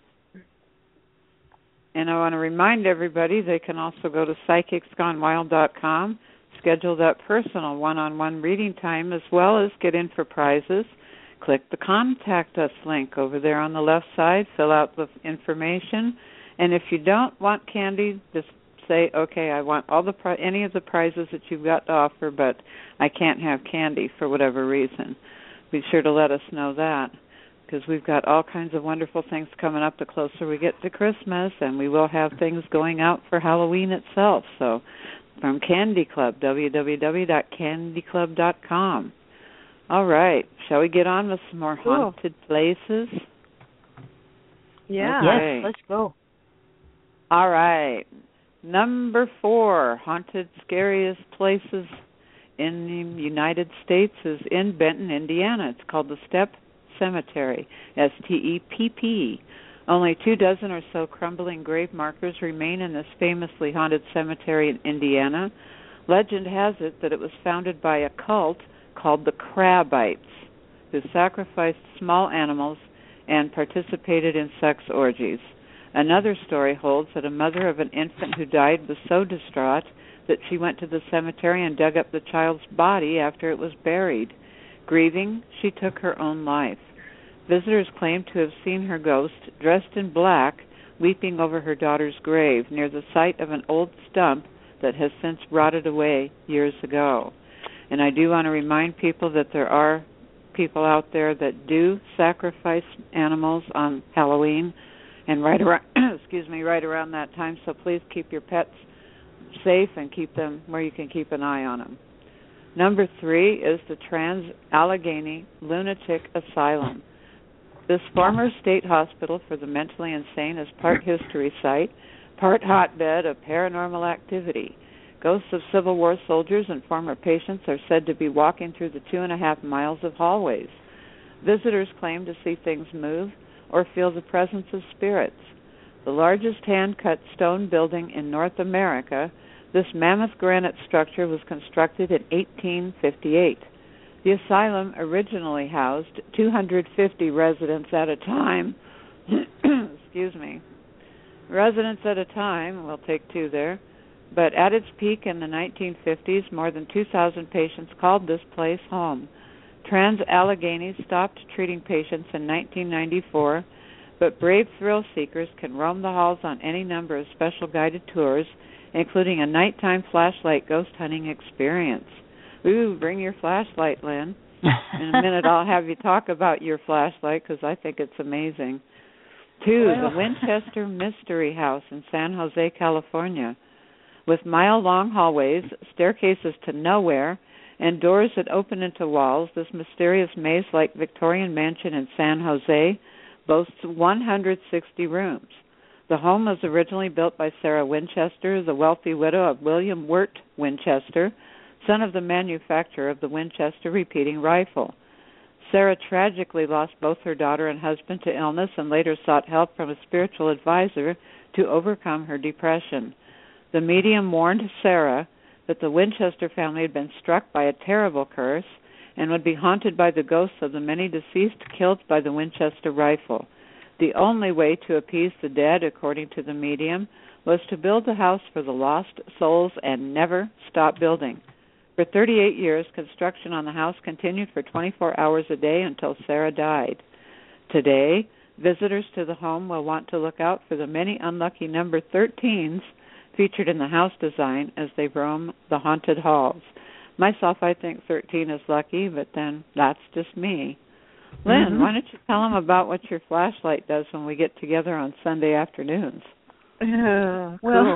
C: And I want to remind everybody they can also go to psychics gone wild dot com, schedule that personal one-on-one reading time, as well as get in for prizes. Click the Contact Us link over there on the left side, fill out the information. And if you don't want candy, just say, okay, I want all the pri- any of the prizes that you've got to offer, but I can't have candy for whatever reason. Be sure to let us know that, because we've got all kinds of wonderful things coming up the closer we get to Christmas, and we will have things going out for Halloween itself. So from Candy Club, w w w dot candy club dot com. All right. Shall we get on with some more
D: cool.
C: haunted places?
D: Yeah.
C: Okay.
E: Yes, let's go.
C: All right. Number four, haunted, scariest places in the United States is in Benton, Indiana. It's called the Stepp Cemetery, S T E P P. Only two dozen or so crumbling grave markers remain in this famously haunted cemetery in Indiana. Legend has it that it was founded by a cult called the Crabites, who sacrificed small animals and participated in sex orgies. Another story holds that a mother of an infant who died was so distraught that she went to the cemetery and dug up the child's body after it was buried. Grieving, she took her own life. Visitors claim to have seen her ghost, dressed in black, weeping over her daughter's grave near the site of an old stump that has since rotted away years ago. And I do want to remind people that there are people out there that do sacrifice animals on Halloween and right around excuse me, right around that time, so please keep your pets safe and keep them where you can keep an eye on them. Number three is the Trans-Allegheny Lunatic Asylum. This former state hospital for the mentally insane is part history site, part hotbed of paranormal activity. Ghosts of Civil War soldiers and former patients are said to be walking through the two and a half miles of hallways. Visitors claim to see things move or feel the presence of spirits. The largest hand-cut stone building in North America, this mammoth granite structure was constructed in eighteen fifty-eight. The asylum originally housed two hundred fifty residents at a time. Excuse me. Residents at a time, we'll take two there. But at its peak in the nineteen fifties, more than two thousand patients called this place home. Trans-Allegheny stopped treating patients in nineteen ninety-four, but brave thrill seekers can roam the halls on any number of special guided tours, including a nighttime flashlight ghost hunting experience. Ooh, bring your flashlight, Lynn. In a minute I'll have you talk about your flashlight because I think it's amazing. Two, the Winchester Mystery House in San Jose, California. With mile-long hallways, staircases to nowhere, and doors that open into walls, this mysterious maze-like Victorian mansion in San Jose boasts one hundred sixty rooms. The home was originally built by Sarah Winchester, the wealthy widow of William Wirt Winchester, son of the manufacturer of the Winchester repeating rifle. Sarah tragically lost both her daughter and husband to illness and later sought help from a spiritual advisor to overcome her depression. The medium warned Sarah that the Winchester family had been struck by a terrible curse and would be haunted by the ghosts of the many deceased killed by the Winchester rifle. The only way to appease the dead, according to the medium, was to build a house for the lost souls and never stop building. For thirty-eight years, construction on the house continued for twenty-four hours a day until Sarah died. Today, visitors to the home will want to look out for the many unlucky number thirteens featured in the house design as they roam the haunted halls. Myself, I think thirteen is lucky, but then that's just me. Lynn, mm-hmm. Why don't you tell them about what your flashlight does when we get together on Sunday afternoons?
E: Uh, well,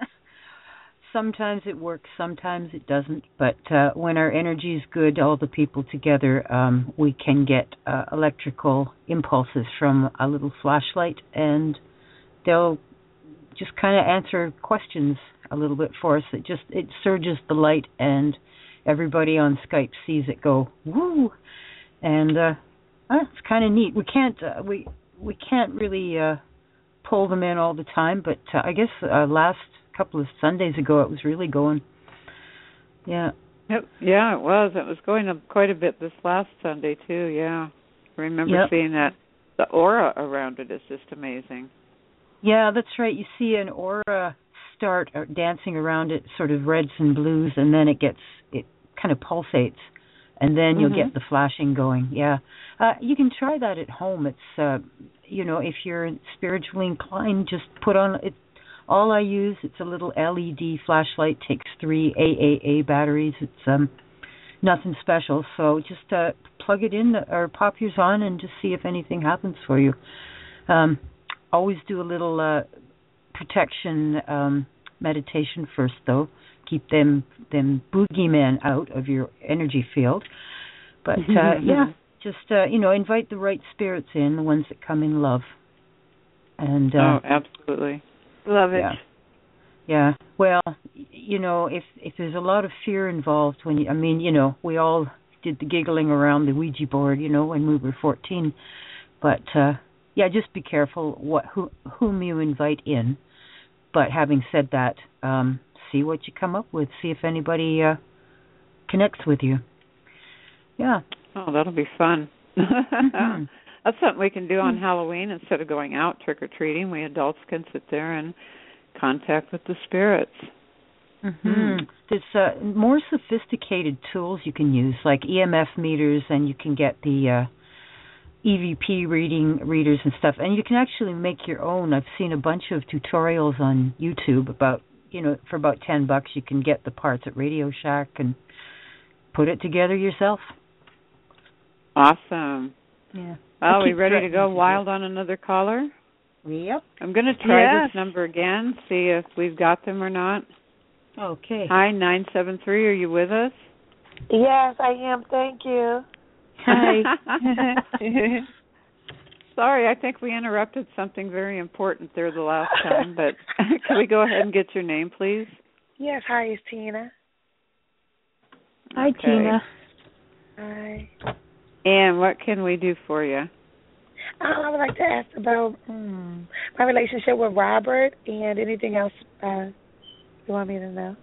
E: sometimes it works, sometimes it doesn't. But uh, when our energy is good, all the people together, um, we can get uh, electrical impulses from a little flashlight, and they'll just kind of answer questions a little bit for us. It just it surges the light, and everybody on Skype sees it go woo, and uh, uh, it's kind of neat. We can't uh, we we can't really uh, pull them in all the time, but uh, I guess uh, last couple of Sundays ago it was really going. Yeah.
C: Yep. Yeah, it was. It was going up quite a bit this last Sunday too. Yeah, I remember
E: yep.
C: seeing that. The aura around it is just amazing.
E: Yeah, that's right. You see an aura start dancing around it, sort of reds and blues, and then it gets, it kind of pulsates, and then you'll mm-hmm. get the flashing going. Yeah. Uh, you can try that at home. It's, uh, you know, if you're spiritually inclined, just put on, it. all I use, it's a little L E D flashlight, takes three A A A batteries. It's um, nothing special, so just uh, plug it in or pop yours on and just see if anything happens for you. Um, always do a little uh, protection um, meditation first, though. Keep them them boogeymen out of your energy field. But uh, yeah, just uh, you know, invite the right spirits in, the ones that come in love. And uh,
C: oh, absolutely,
D: love it.
E: Yeah. Yeah. Well, you know, if if there's a lot of fear involved when you, I mean, you know, we all did the giggling around the Ouija board, you know, when we were fourteen. But uh yeah, just be careful what who whom you invite in. But having said that, um see what you come up with, see if anybody uh connects with you. Yeah.
C: Oh, that'll be fun.
E: Mm-hmm.
C: That's something we can do on Halloween instead of going out trick-or-treating. We adults can sit there and contact with the spirits.
E: Mm-hmm. There's uh, more sophisticated tools you can use, like E M F meters, and you can get the uh, E V P reading readers and stuff. And you can actually make your own. I've seen a bunch of tutorials on YouTube about, you know, for about ten bucks you can get the parts at Radio Shack and put it together yourself.
C: Awesome.
E: Yeah.
C: Well, are we ready to go wild on another caller?
E: Yep.
C: I'm going to try
E: Yes.
C: this number again, see if we've got them or not.
E: Okay.
C: Hi, nine seven three, are you with us?
K: Yes, I am. Thank you.
C: Hi. Sorry, I think we interrupted something very important there the last time, but can we go ahead and get your name, please?
K: Yes, hi, it's Tina.
C: Hi, okay. Tina.
K: Hi.
C: And what can we do for you?
K: I would like to ask about um, my relationship with Robert and anything else uh, you want me to know.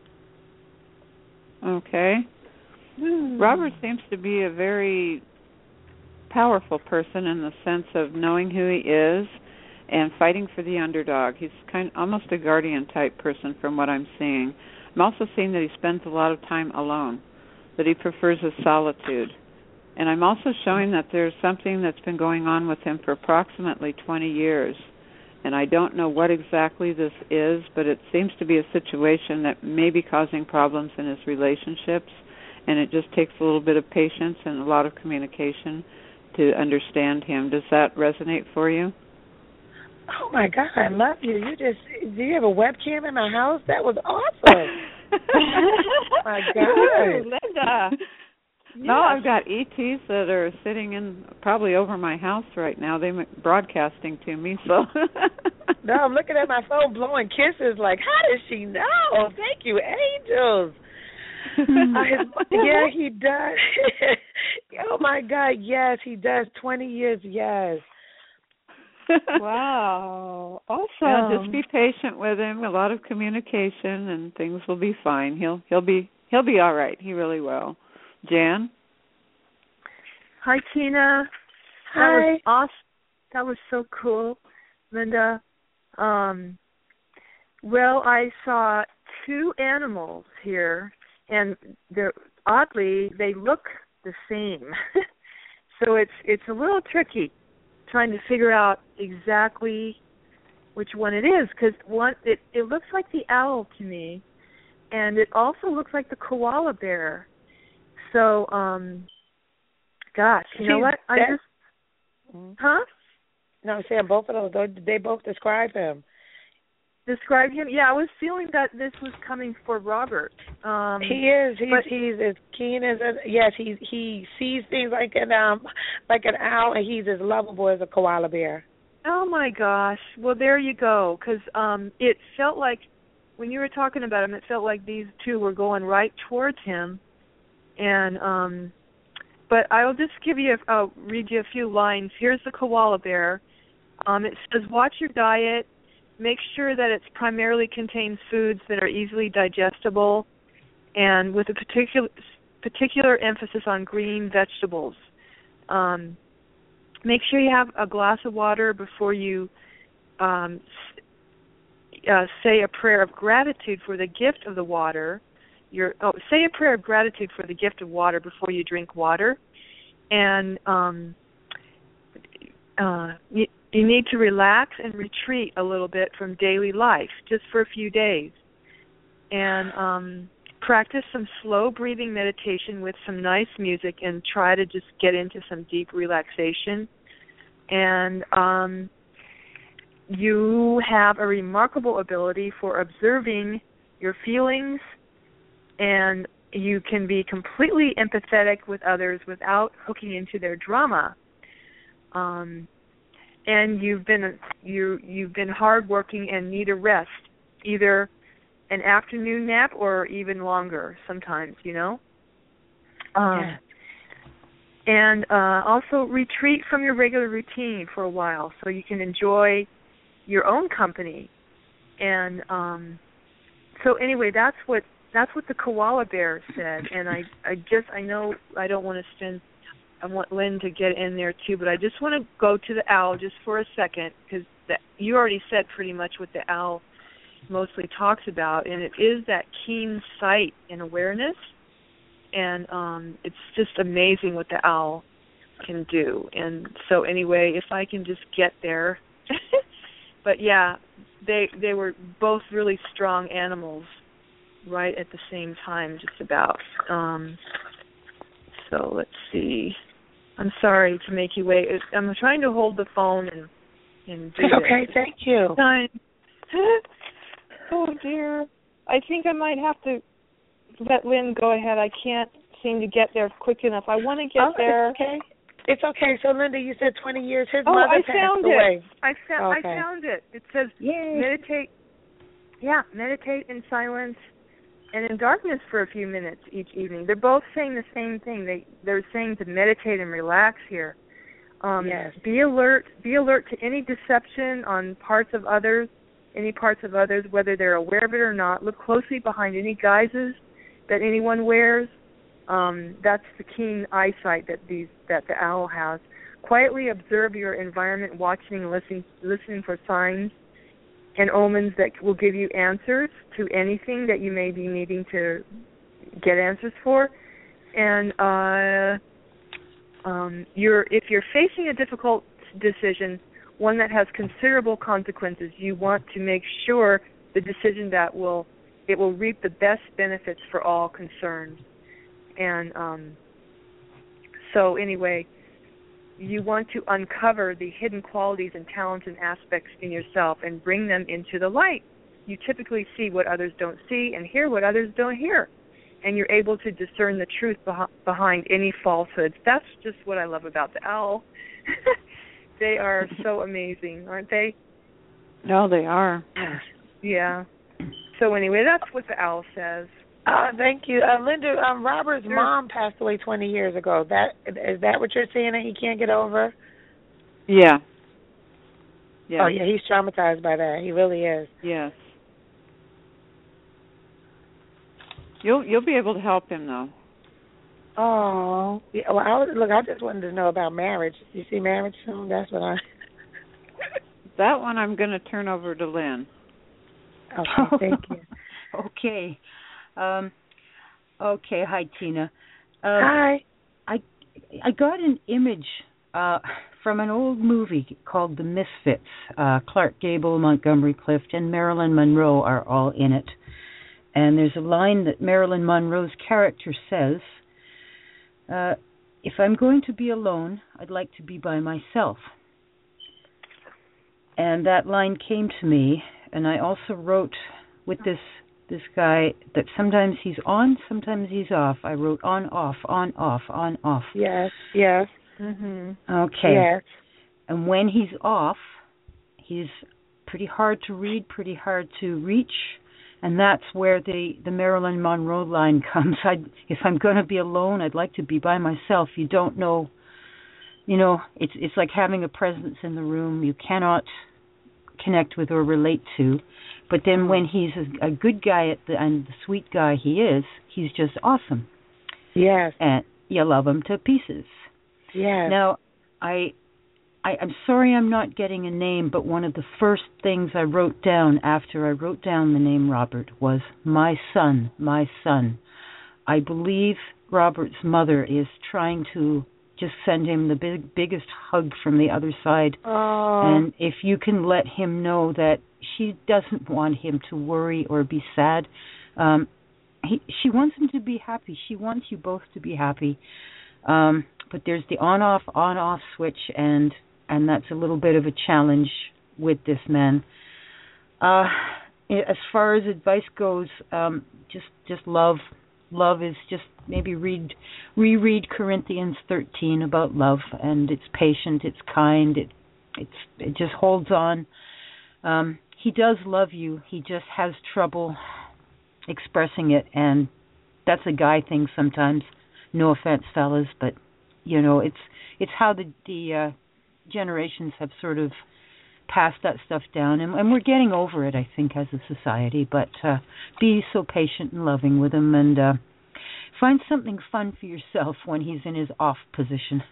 C: Okay. Hmm. Robert seems to be a very powerful person in the sense of knowing who he is and fighting for the underdog. He's kind of almost a guardian type person from what I'm seeing. I'm also seeing that he spends a lot of time alone, that he prefers a solitude. And I'm also showing that there's something that's been going on with him for approximately twenty years. And I don't know what exactly this is, but it seems to be a situation that may be causing problems in his relationships. And it just takes a little bit of patience and a lot of communication to understand him. Does that resonate for you?
K: Oh, my God, I love you. You just, do you have a webcam in my house? That was awesome. My God.
C: Linda. No, yes. I've got E Ts that are sitting in probably over my house right now. They're broadcasting to me, so.
K: No, I'm looking at my phone blowing kisses like, how does she know? Thank you, angels. uh, yeah, he does. Oh, my God, yes, he does. twenty years, yes.
C: Wow, awesome. Yeah, just be patient with him. A lot of communication, and things will be fine. He'll he'll be he'll be all right. He really will. Jan?
D: Hi, Tina.
K: Hi.
D: That was awesome. That was so cool, Linda. Um, well, I saw two animals here, and they're oddly they look the same. So it's it's a little tricky trying to figure out exactly which one it is, because one it it looks like the owl to me, and it also looks like the koala bear. So, um, gosh, you know what? I just, huh?
K: No, I'm saying both of those. They both describe him.
D: Describe him? Yeah, I was feeling that this was coming for Robert. Um,
K: he is. He's but, he's as keen as a, yes. He he sees things like an um like an owl, and he's as lovable as a koala bear.
D: Oh my gosh! Well, there you go. Because um, it felt like when you were talking about him, it felt like these two were going right towards him. And um, but I'll just give you, a, I'll read you a few lines. Here's the koala bear. Um, it says, watch your diet. Make sure that it primarily contains foods that are easily digestible, and with a particular particular emphasis on green vegetables. Um, make sure you have a glass of water before you um, uh, say a prayer of gratitude for the gift of the water. Your, oh, say a prayer of gratitude for the gift of water before you drink water. And um, uh, you, you need to relax and retreat a little bit from daily life, just for a few days. And um, practice some slow breathing meditation with some nice music, and try to just get into some deep relaxation. And um, you have a remarkable ability for observing your feelings, and you can be completely empathetic with others without hooking into their drama. Um, and you've been you you've been hardworking and need a rest. either an afternoon nap or even longer sometimes, you know. Um,
K: yeah.
D: And uh, also retreat from your regular routine for a while so you can enjoy your own company. And um, so anyway, that's what that's what the koala bear said. And I, I just I know I don't want to spend. I want Lynn to get in there too, but I just want to go to the owl just for a second because you already said pretty much what the owl mostly talks about, and it is that keen sight and awareness. And um, it's just amazing what the owl can do. And so anyway, if I can just get there. But yeah, they they were both really strong animals right at the same time, just about. Um, so let's see. I'm sorry to make you wait. I'm trying to hold the phone and, and do
K: okay,
D: this.
K: thank you.
D: Oh, dear. I think I might have to let Lynn go ahead. I can't seem to get there quick enough. I want to get
K: oh,
D: there.
K: It's okay. It's okay. So, Linda, you said twenty years. His
D: oh,
K: mother
D: I
K: passed
D: found
K: away.
D: It. I, fa-
K: okay.
D: I found it. It says
E: Yay.
D: meditate. Yeah, meditate in silence and in darkness for a few minutes each evening. They're both saying the same thing. They they're saying to meditate and relax here. Um,
K: yes.
D: Be alert. Be alert to any deception on parts of others. Any parts of others, whether they're aware of it or not. Look closely behind any guises that anyone wears. Um, that's the keen eyesight that these that the owl has. Quietly observe your environment, watching and listening, listening for signs and omens that will give you answers to anything that you may be needing to get answers for. And uh, um, you're if you're facing a difficult decision, one that has considerable consequences, you want to make sure the decision that will it will reap the best benefits for all concerned. And um, so anyway, you want to uncover the hidden qualities and talents and aspects in yourself and bring them into the light. You typically see what others don't see and hear what others don't hear. And you're able to discern the truth beh- behind any falsehoods. That's just what I love about the owl. They are so amazing, aren't they?
C: No, they are.
D: Yeah. So anyway, that's what the owl says.
K: Uh, thank you. Uh, Linda, um, Robert's
D: sure.
K: mom passed away twenty years ago. That is that what you're saying that he can't get over?
C: Yeah. Yeah.
K: Oh, yeah, he's traumatized by that. He really is.
C: Yes. You'll you'll be able to help him though.
K: Oh, yeah. Well, I was, look, I just wanted to know about marriage. You see marriage soon? That's what I.
C: That one I'm going to turn over to Lynn.
K: Okay, thank you.
E: Okay. Um, okay, hi, Tina. Um,
K: hi.
E: I I got an image uh, from an old movie called The Misfits. Uh, Clark Gable, Montgomery Clift, and Marilyn Monroe are all in it. And there's a line that Marilyn Monroe's character says, uh, if I'm going to be alone, I'd like to be by myself. And that line came to me, and I also wrote with this this guy that sometimes he's on, sometimes he's off. I wrote on, off, on, off, on, off.
K: Yes, yes.
D: Mhm.
E: Okay.
K: Yes.
E: And when he's off, he's pretty hard to read, pretty hard to reach, and that's where the, the Marilyn Monroe line comes. I, if I'm going to be alone, I'd like to be by myself. You don't know, you know, it's it's like having a presence in the room you cannot connect with or relate to. But then when he's a, a good guy at the, and the sweet guy he is, he's just awesome.
K: Yes.
E: And you love him to pieces.
K: Yes.
E: Now, I, I, I'm sorry I'm not getting a name, but one of the first things I wrote down after I wrote down the name Robert was my son, my son. I believe Robert's mother is trying to just send him the big, biggest hug from the other side.
K: Oh.
E: And if you can let him know that she doesn't want him to worry or be sad, um, he, she wants him to be happy. She wants you both to be happy. Um, but there's the on-off, on-off switch, and and that's a little bit of a challenge with this man. Uh, as far as advice goes, um, just just love. Love is just maybe read, reread Corinthians thirteen about love, and it's patient, it's kind, it it's it just holds on. Um, he does love you. He just has trouble expressing it, and that's a guy thing sometimes. No offense, fellas, but you know, it's it's how the the uh, generations have sort of passed that stuff down, and, and we're getting over it, I think, as a society. But uh, be so patient and loving with him, and uh, find something fun for yourself when he's in his off position.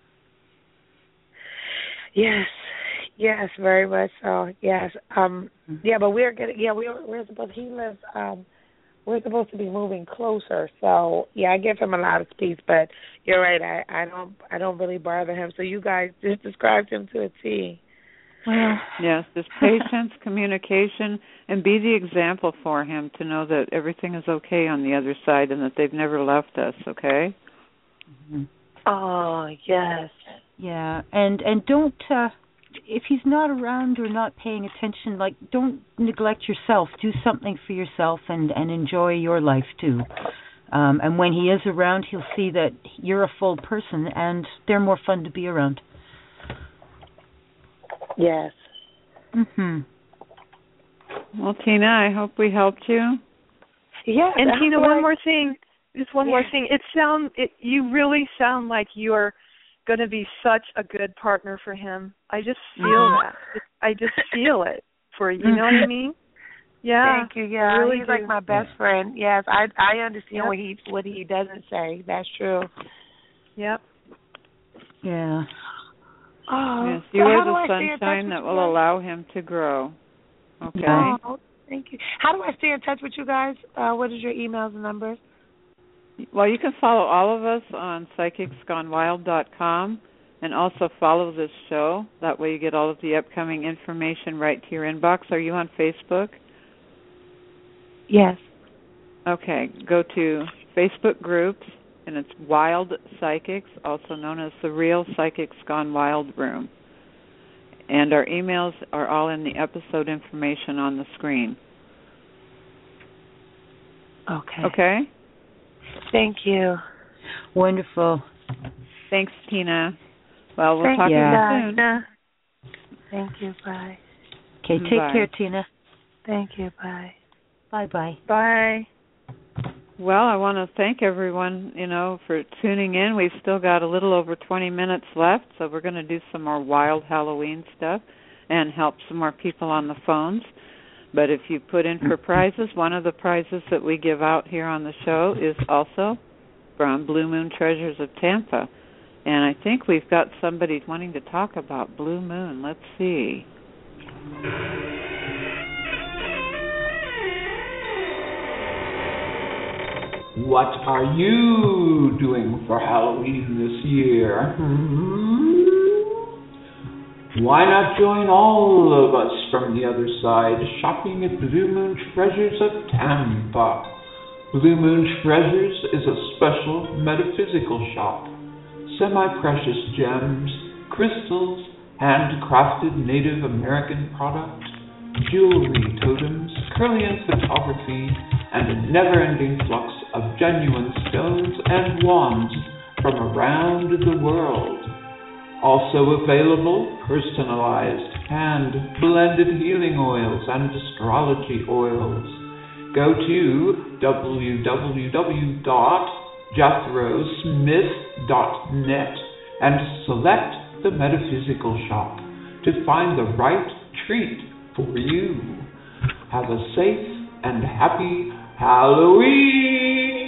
K: Yes, yes, very much so. Yes, um, mm-hmm. yeah, but we're getting. Yeah, we we're supposed. He lives. Um, we're supposed to be moving closer. So yeah, I give him a lot of space. But you're right. I, I don't. I don't really bother him. So you guys just described him to a T.
C: Well, yes, just patience, communication, and be the example for him to know that everything is okay on the other side and that they've never left us. Okay.
E: Mm-hmm.
K: Oh yes.
E: Yeah, and and don't uh, if he's not around or not paying attention, like don't neglect yourself. Do something for yourself and, and enjoy your life too. Um, and when he is around, he'll see that you're a full person and they're more fun to be around.
K: Yes.
E: Mhm.
C: Well, Tina, I hope we helped you.
K: Yeah.
D: And Tina, one more thing. Just one
K: yeah.
D: more thing. It sound it you really sound like you're going to be such a good partner for him. I just feel mm-hmm. that. I just feel it for you. You know what I mean? Yeah.
K: Thank you. Yeah,
D: I really
K: he's
D: do.
K: like my best
D: yeah.
K: friend. Yes, I I understand
D: yep.
K: what he what he doesn't say. That's true.
D: Yep.
E: Yeah.
K: Oh,
C: yes, you
K: so
C: are the sunshine that will guys? allow him to grow. Okay.
K: Oh, thank you. How do I stay in touch with you guys? Uh, what is your emails and numbers?
C: Well, you can follow all of us on psychics gone wild dot com and also follow this show. That way you get all of the upcoming information right to your inbox. Are you on Facebook?
K: Yes.
C: Okay. Go to Facebook groups, and it's Wild Psychics, also known as the Real Psychics Gone Wild Room. And our emails are all in the episode information on the screen.
K: Okay.
C: Okay?
K: Thank you.
E: Wonderful.
C: Thanks, Tina. Well, we'll
K: Thank
C: talk
K: you,
C: to you
K: Tina. soon. Thank you. Bye.
E: Okay, take
C: Bye.
E: care, Tina.
K: Thank you. Bye.
E: Bye-bye.
D: Bye.
C: Well, I want to thank everyone, you know, for tuning in. We've still got a little over twenty minutes left, so we're going to do some more wild Halloween stuff and help some more people on the phones. But if you put in for prizes, one of the prizes that we give out here on the show is also from Blue Moon Treasures of Tampa. And I think we've got somebody wanting to talk about Blue Moon. Let's see.
J: What are you doing for Halloween this year? Hmm? Why not join all of us from the other side shopping at Blue Moon Treasures of Tampa? Blue Moon Treasures is a special metaphysical shop. Semi-precious gems, crystals, handcrafted Native American products, jewelry totems, Kirlian photography, and a never-ending flux of genuine stones and wands from around the world. Also available, personalized, hand-blended healing oils and astrology oils. Go to w w w dot jethro smith dot net and select the metaphysical shop to find the right treat for you. Have a safe and happy Halloween!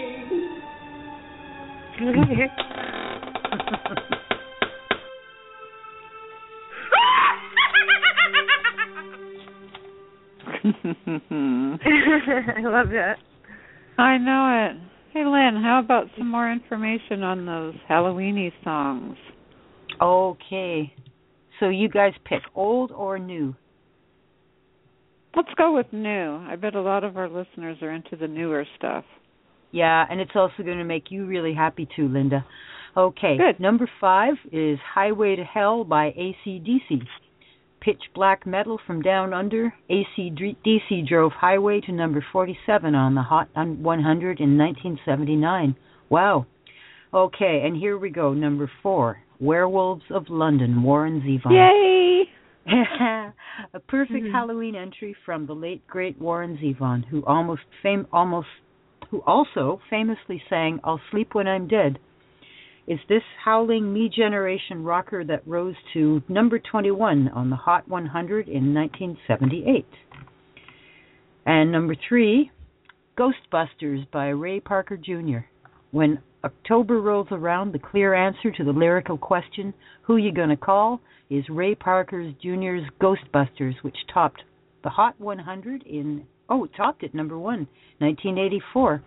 D: I love that.
C: I know it. Hey, Lynn, how about some more information on those Halloweeny songs?
E: Okay. So you guys pick old or new?
C: Let's go with new. I bet a lot of our listeners are into the newer stuff.
E: Yeah, and it's also going to make you really happy too, Linda. Okay.
C: Good.
E: Number five is Highway to Hell by A C D C. Pitch black metal from down under, A C D C drove Highway to number forty-seven on the Hot one hundred in nineteen seventy-nine. Wow. Okay, and here we go. Number four, Werewolves of London, Warren Zevon.
C: Yay!
E: A perfect
D: Mhm.
E: Halloween entry from the late great Warren Zevon, who almost fame almost who also famously sang "I'll Sleep When I'm Dead," is this howling me generation rocker that rose to number twenty-one on the Hot one hundred in nineteen seventy-eight. And number three, Ghostbusters by Ray Parker Junior When October rolls around, the clear answer to the lyrical question, who you gonna call, is Ray Parker Junior's Ghostbusters, which topped the Hot one hundred in, oh, it topped it, number one, nineteen eighty-four.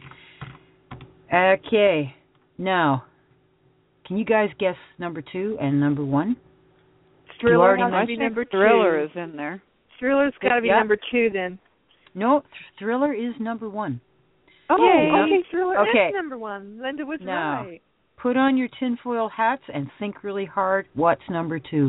E: Okay, now, can you guys guess number two and number one?
D: Thriller has
C: I
D: to be
C: think
D: number two.
C: Thriller is in there.
D: Thriller's got to be
E: Yep.
D: number two then.
E: No, Th- Thriller is number one.
D: Oh,
E: Yay.
D: okay, Thriller
E: Okay.
D: is number one. Linda was
E: Now,
D: right.
E: put on your tinfoil hats and think really hard. What's number two?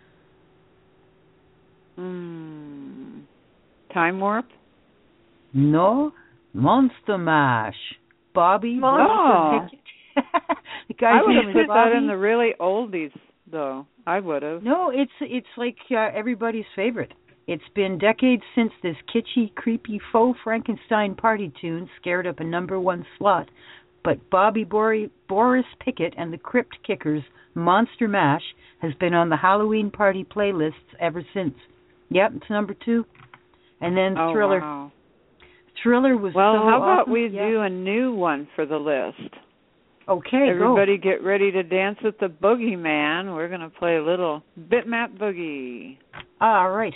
C: Hmm. Time Warp?
E: No, Monster Mash. Bobby.
C: Oh.
E: Pickett. The guy's
C: I would
E: name
C: have
E: is
C: put
E: Bobby.
C: that in the really oldies, though. I would have.
E: No, it's it's like uh, everybody's favorite. It's been decades since this kitschy, creepy, faux Frankenstein party tune scared up a number one slot, but Bobby Bor- Boris Pickett and the Crypt Kickers' Monster Mash has been on the Halloween party playlists ever since. Yep, it's number two. And then
C: Oh,
E: Thriller.
C: wow.
E: Thriller was
C: Well,
E: so
C: how about
E: awesome.
C: we
E: Yeah.
C: do a new one for the list?
E: Okay,
C: Everybody get ready to dance with the Boogeyman. We're going to play a little Bitmap Boogie.
E: go. All right.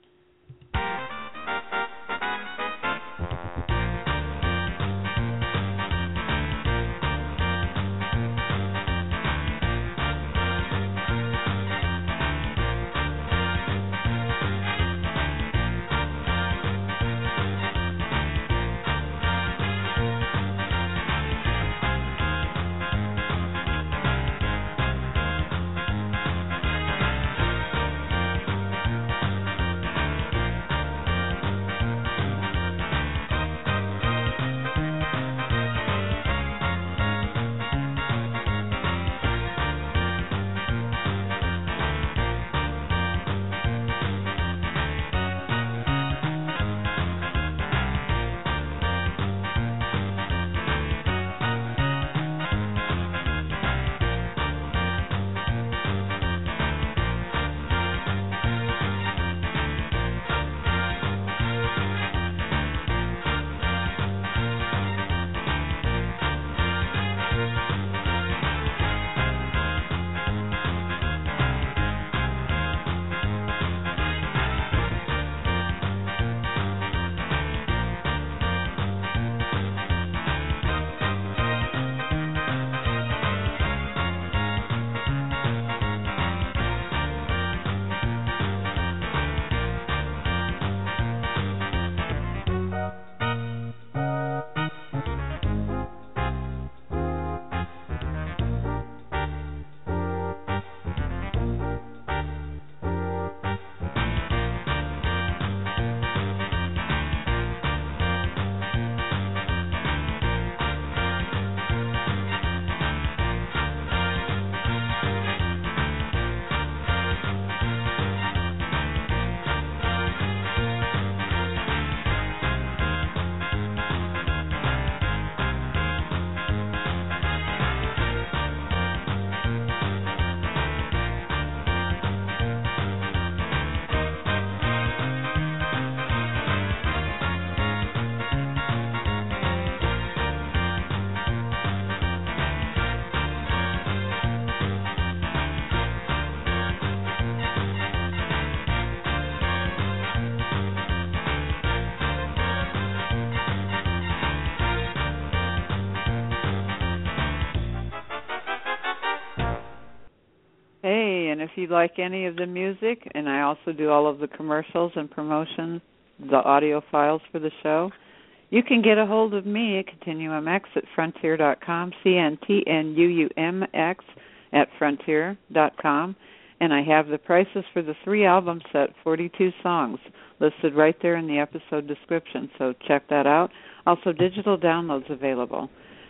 C: Hey, and if you like any of the music, and I also do all of the commercials and promotions, the audio files for the show, you can get a hold of me at Continuum X at frontier dot com, C N T N U U M X at frontier dot com, and I have the prices for the three album set, forty-two songs, listed right there in the episode description, so check that out. Also, digital downloads available.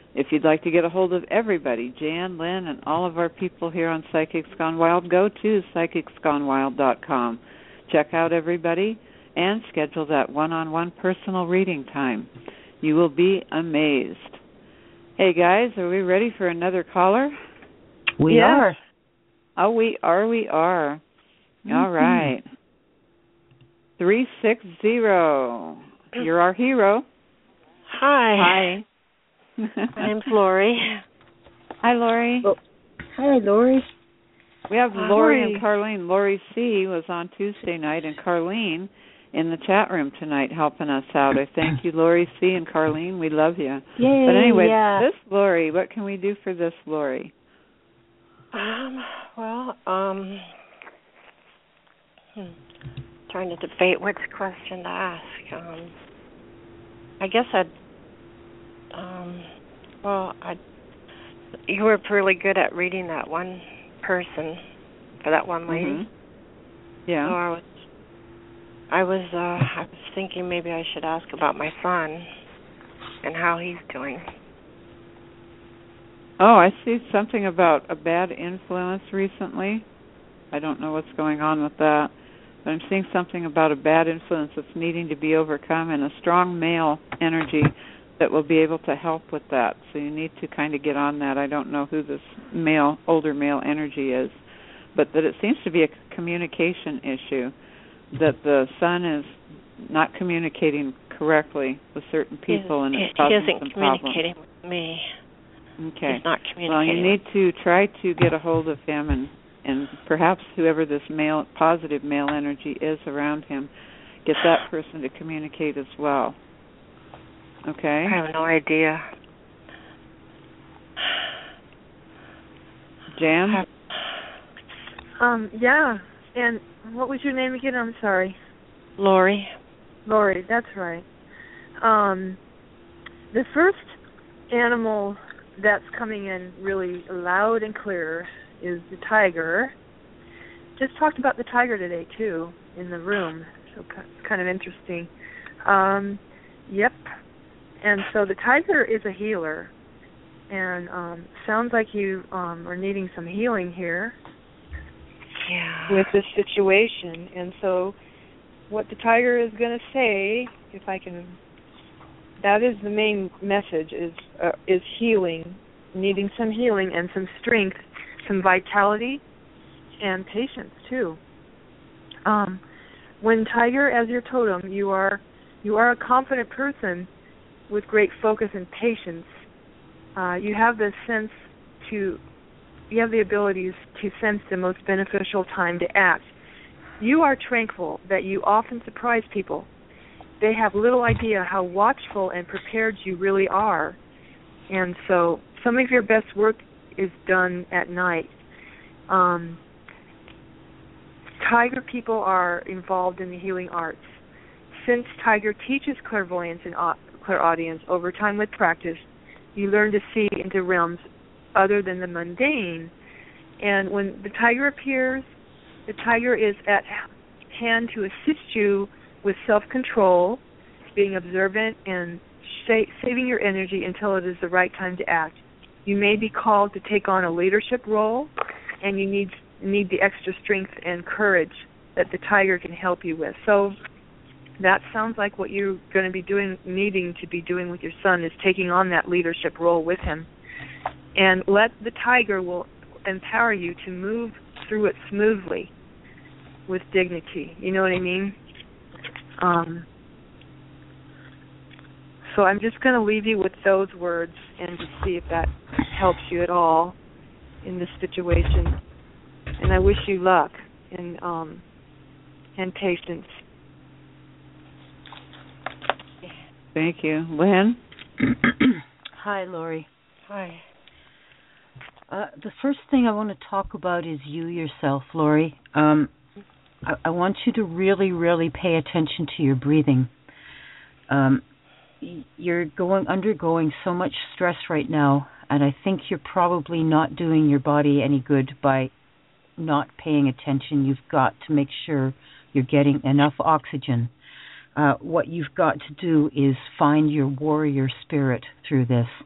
C: If you'd like to get a hold of everybody, Jan, Lynn, and all of our people here on Psychics Gone Wild, go to psychics gone wild dot com. Check out everybody and schedule that one-on-one personal reading time. You will be amazed. Hey, guys, are we ready for another caller?
E: We
C: yes.
E: are.
C: Oh, we are, we are. Mm-hmm. All right. three six zero. You're our hero.
M: Hi.
C: Hi.
M: My name's Lori.
C: Hi, Lori.
E: Oh. Hi, Lori.
C: We have
M: Hi.
C: Lori and Carlene. Lori C. was on Tuesday night, and Carlene in the chat room tonight helping us out. I thank you, Lori C. and Carlene. We love you.
M: Yay,
C: but anyway,
M: yeah.
C: this Lori, what can we do for this Lori?
M: Um, well, um, hmm, trying to debate which question to ask. Um, I guess I'd, um, well, I, you were really good at reading that one person for that one lady.
C: Mm-hmm. Yeah.
M: So I was, I was, uh, I was thinking maybe I should ask about my son and how he's doing.
C: Oh, I see something about a bad influence recently. I don't know what's going on with that, but I'm seeing something about a bad influence that's needing to be overcome and a strong male energy that will be able to help with that. So you need to kind of get on that. I don't know who this male, older male energy is, but that it seems to be a communication issue, that the son is not communicating correctly with certain people,
M: he,
C: and it's
M: he
C: causing
M: isn't
C: some
M: communicating
C: problems.
M: with me.
C: Okay.
M: He's not communicating.
C: Well, you need to try to get a hold of him, and, and perhaps whoever this male, positive male energy is around him, get that person to communicate as well. Okay?
M: I have no idea.
C: Jan?
D: Um, yeah. And what was your name again? I'm sorry.
M: Lori.
D: Lori, that's right. Um, the first animal that's coming in really loud and clear is the tiger. Just talked about the tiger today, too, in the room. So it's kind of interesting. Um, yep. And so the tiger is a healer. And um, sounds like you um, are needing some healing here.
M: Yeah.
D: With this situation. And so what the tiger is going to say, if I can, that is the main message, is uh, is healing, needing some healing and some strength, some vitality, and patience too. Um, when tiger as your totem, you are you are a confident person with great focus and patience. Uh, you have the sense to, you have the abilities to sense the most beneficial time to act. You are tranquil that you often surprise people. They have little idea how watchful and prepared you really are. And so some of your best work is done at night. Um, tiger people are involved in the healing arts. Since tiger teaches clairvoyance and clairaudience over time with practice, you learn to see into realms other than the mundane. And when the tiger appears, the tiger is at hand to assist you with self-control, being observant, and sa- saving your energy until it is the right time to act. You may be called to take on a leadership role, and you need need the extra strength and courage that the tiger can help you with. So that sounds like what you're going to be doing, needing to be doing with your son, is taking on that leadership role with him. And let the tiger will empower you to move through it smoothly with dignity. You know what I mean? Um, so I'm just going to leave you with those words and just see if that helps you at all in this situation. And I wish you luck and um, and patience.
C: Thank you. Lynn?
E: Hi, Lori.
M: Hi.
E: Uh, the first thing I want to talk about is you yourself, Lori. Um, I, I want you to really, really pay attention to your breathing. Um, you're going undergoing so much stress right now, and I think you're probably not doing your body any good by not paying attention. You've got to make sure you're getting enough oxygen. Uh, what you've got to do is find your warrior spirit through this.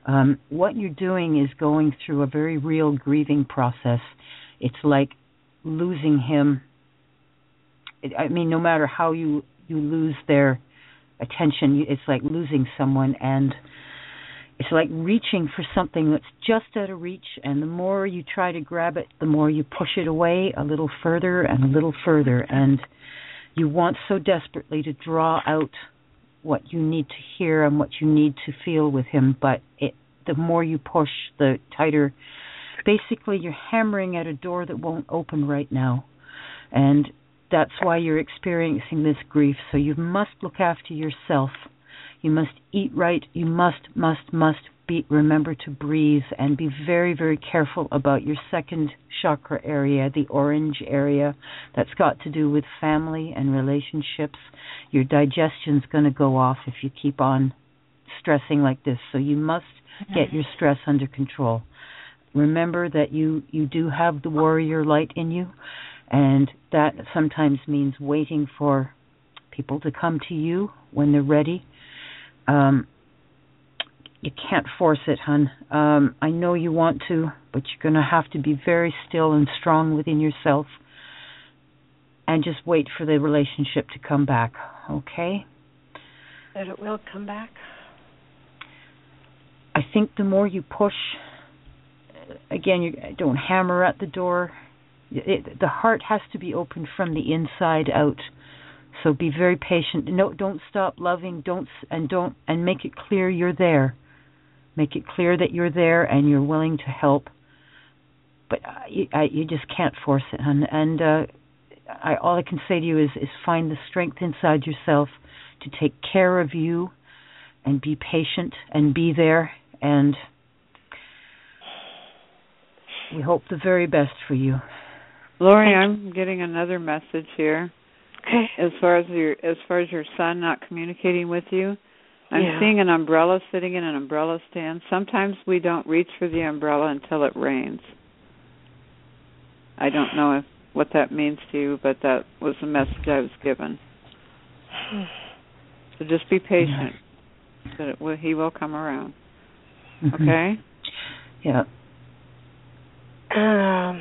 E: Um, what you're doing is going through a very real grieving process. It's like losing him. I mean, no matter how you, you lose their attention, it's like losing someone, and it's like reaching for something that's just out of reach, and the more you try to grab it, the more you push it away a little further and a little further, and you want so desperately to draw out what you need to hear and what you need to feel with him, but it, the more you push, the tighter. Basically, you're hammering at a door that won't open right now, and that's why you're experiencing this grief. So you must look after yourself. You must eat right. You must, must, must be, remember to breathe, and be very, very careful about your second chakra area, the orange area. That's got to do with family and relationships. Your digestion's going to go off if you keep on stressing like this. So you must get your stress under control. Remember that you, you do have the warrior light in you, and that sometimes means waiting for people to come to you when they're ready. Um, you can't force it, hon. Um, I know you want to, but you're going to have to be very still and strong within yourself and just wait for the relationship to come back, okay?
M: That it will come back?
E: I think the more you push, again, you don't hammer at the door. It, the heart has to be open from the inside out. So be very patient. No, don't stop loving. Don't and don't and make it clear you're there. Make it clear that you're there and you're willing to help. But uh, you, I, you just can't force it, hon. And uh, I, all I can say to you is, is find the strength inside yourself to take care of you, and be patient and be there. And we hope the very best for you.
C: Lori, I'm getting another message here.
M: Okay.
C: As far as your as far as your son not communicating with you, I'm
M: yeah.
C: seeing an umbrella sitting in an umbrella stand. Sometimes we don't reach for the umbrella until it rains. I don't know if what that means to you, but that was the message I was given. So just be patient. That it will, he will come around.
E: Mm-hmm.
C: Okay?
E: Yeah.
M: Um.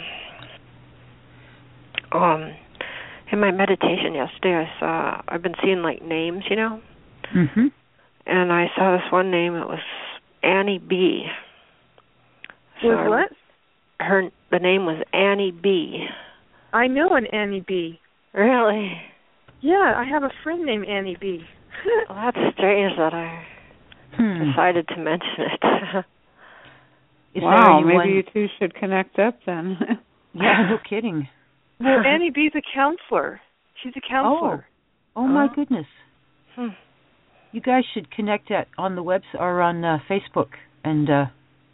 M: Um. In my meditation yesterday, I saw, I've been seeing like names, you know?
E: Mm-hmm.
M: And I saw this one name, it was Annie B. So
D: Was what?
M: Her, the name was Annie B.
D: I know an Annie B.
M: Really?
D: Yeah, I have a friend named Annie B.
M: Well, that's strange that I hmm. decided to mention it.
C: Wow, maybe you two should connect up then.
E: Yeah, no kidding.
D: Well, Annie B's a counselor. She's a counselor.
E: Oh, oh my
D: uh,
E: goodness.
M: Hmm.
E: You guys should connect at on the webs or on uh, Facebook, and uh,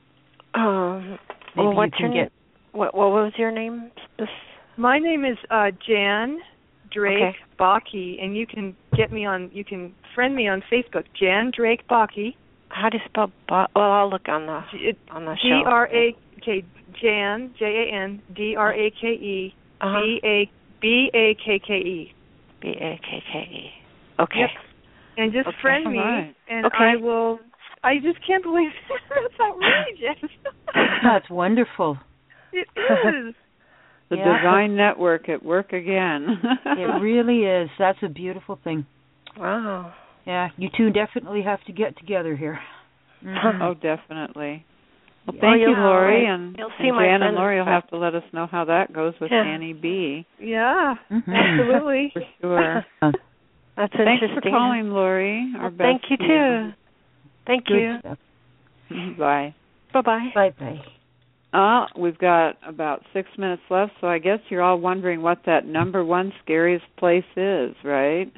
M: um,
E: maybe
M: well, what's
E: you can
M: your,
E: get.
M: What, what was your name? This.
D: My name is uh, Jan Drake
M: okay.
D: Bakke, and you can get me on. You can friend me on Facebook, Jan Drake Bakke.
M: How do you spell? Ba- well, I'll look on the
D: it,
M: on the show.
D: D R A K Jan J A N D R A K E B A B A K K E
M: B A K K E. Okay.
D: Yep. And just
M: okay.
D: friend me,
C: right.
D: and
M: okay.
D: I will. I just can't believe that's outrageous.
E: That's wonderful.
D: It is.
C: The
E: yeah.
C: Divine Network at work again.
E: It really is. That's a beautiful thing.
M: Wow.
E: Yeah, you two definitely have to get together here.
C: Mm-hmm. Oh, definitely. Well,
M: yeah.
C: thank
M: well,
C: you, Lori, and,
M: you'll see
C: and
M: my
C: Jan
M: friend
C: and Lori will have to let us know how that goes with
M: yeah.
C: Annie B.
D: Yeah,
E: mm-hmm.
D: absolutely.
C: For sure.
M: That's
C: Thanks
M: interesting.
C: for calling, Lori. Our
M: well,
C: best
M: thank you,
C: to
M: too. Thank
E: Good
M: you.
E: Stuff.
C: Bye.
M: Bye-bye.
E: Bye-bye.
C: Uh, we've got about six minutes left, so I guess you're all wondering what that number one scariest place is, right?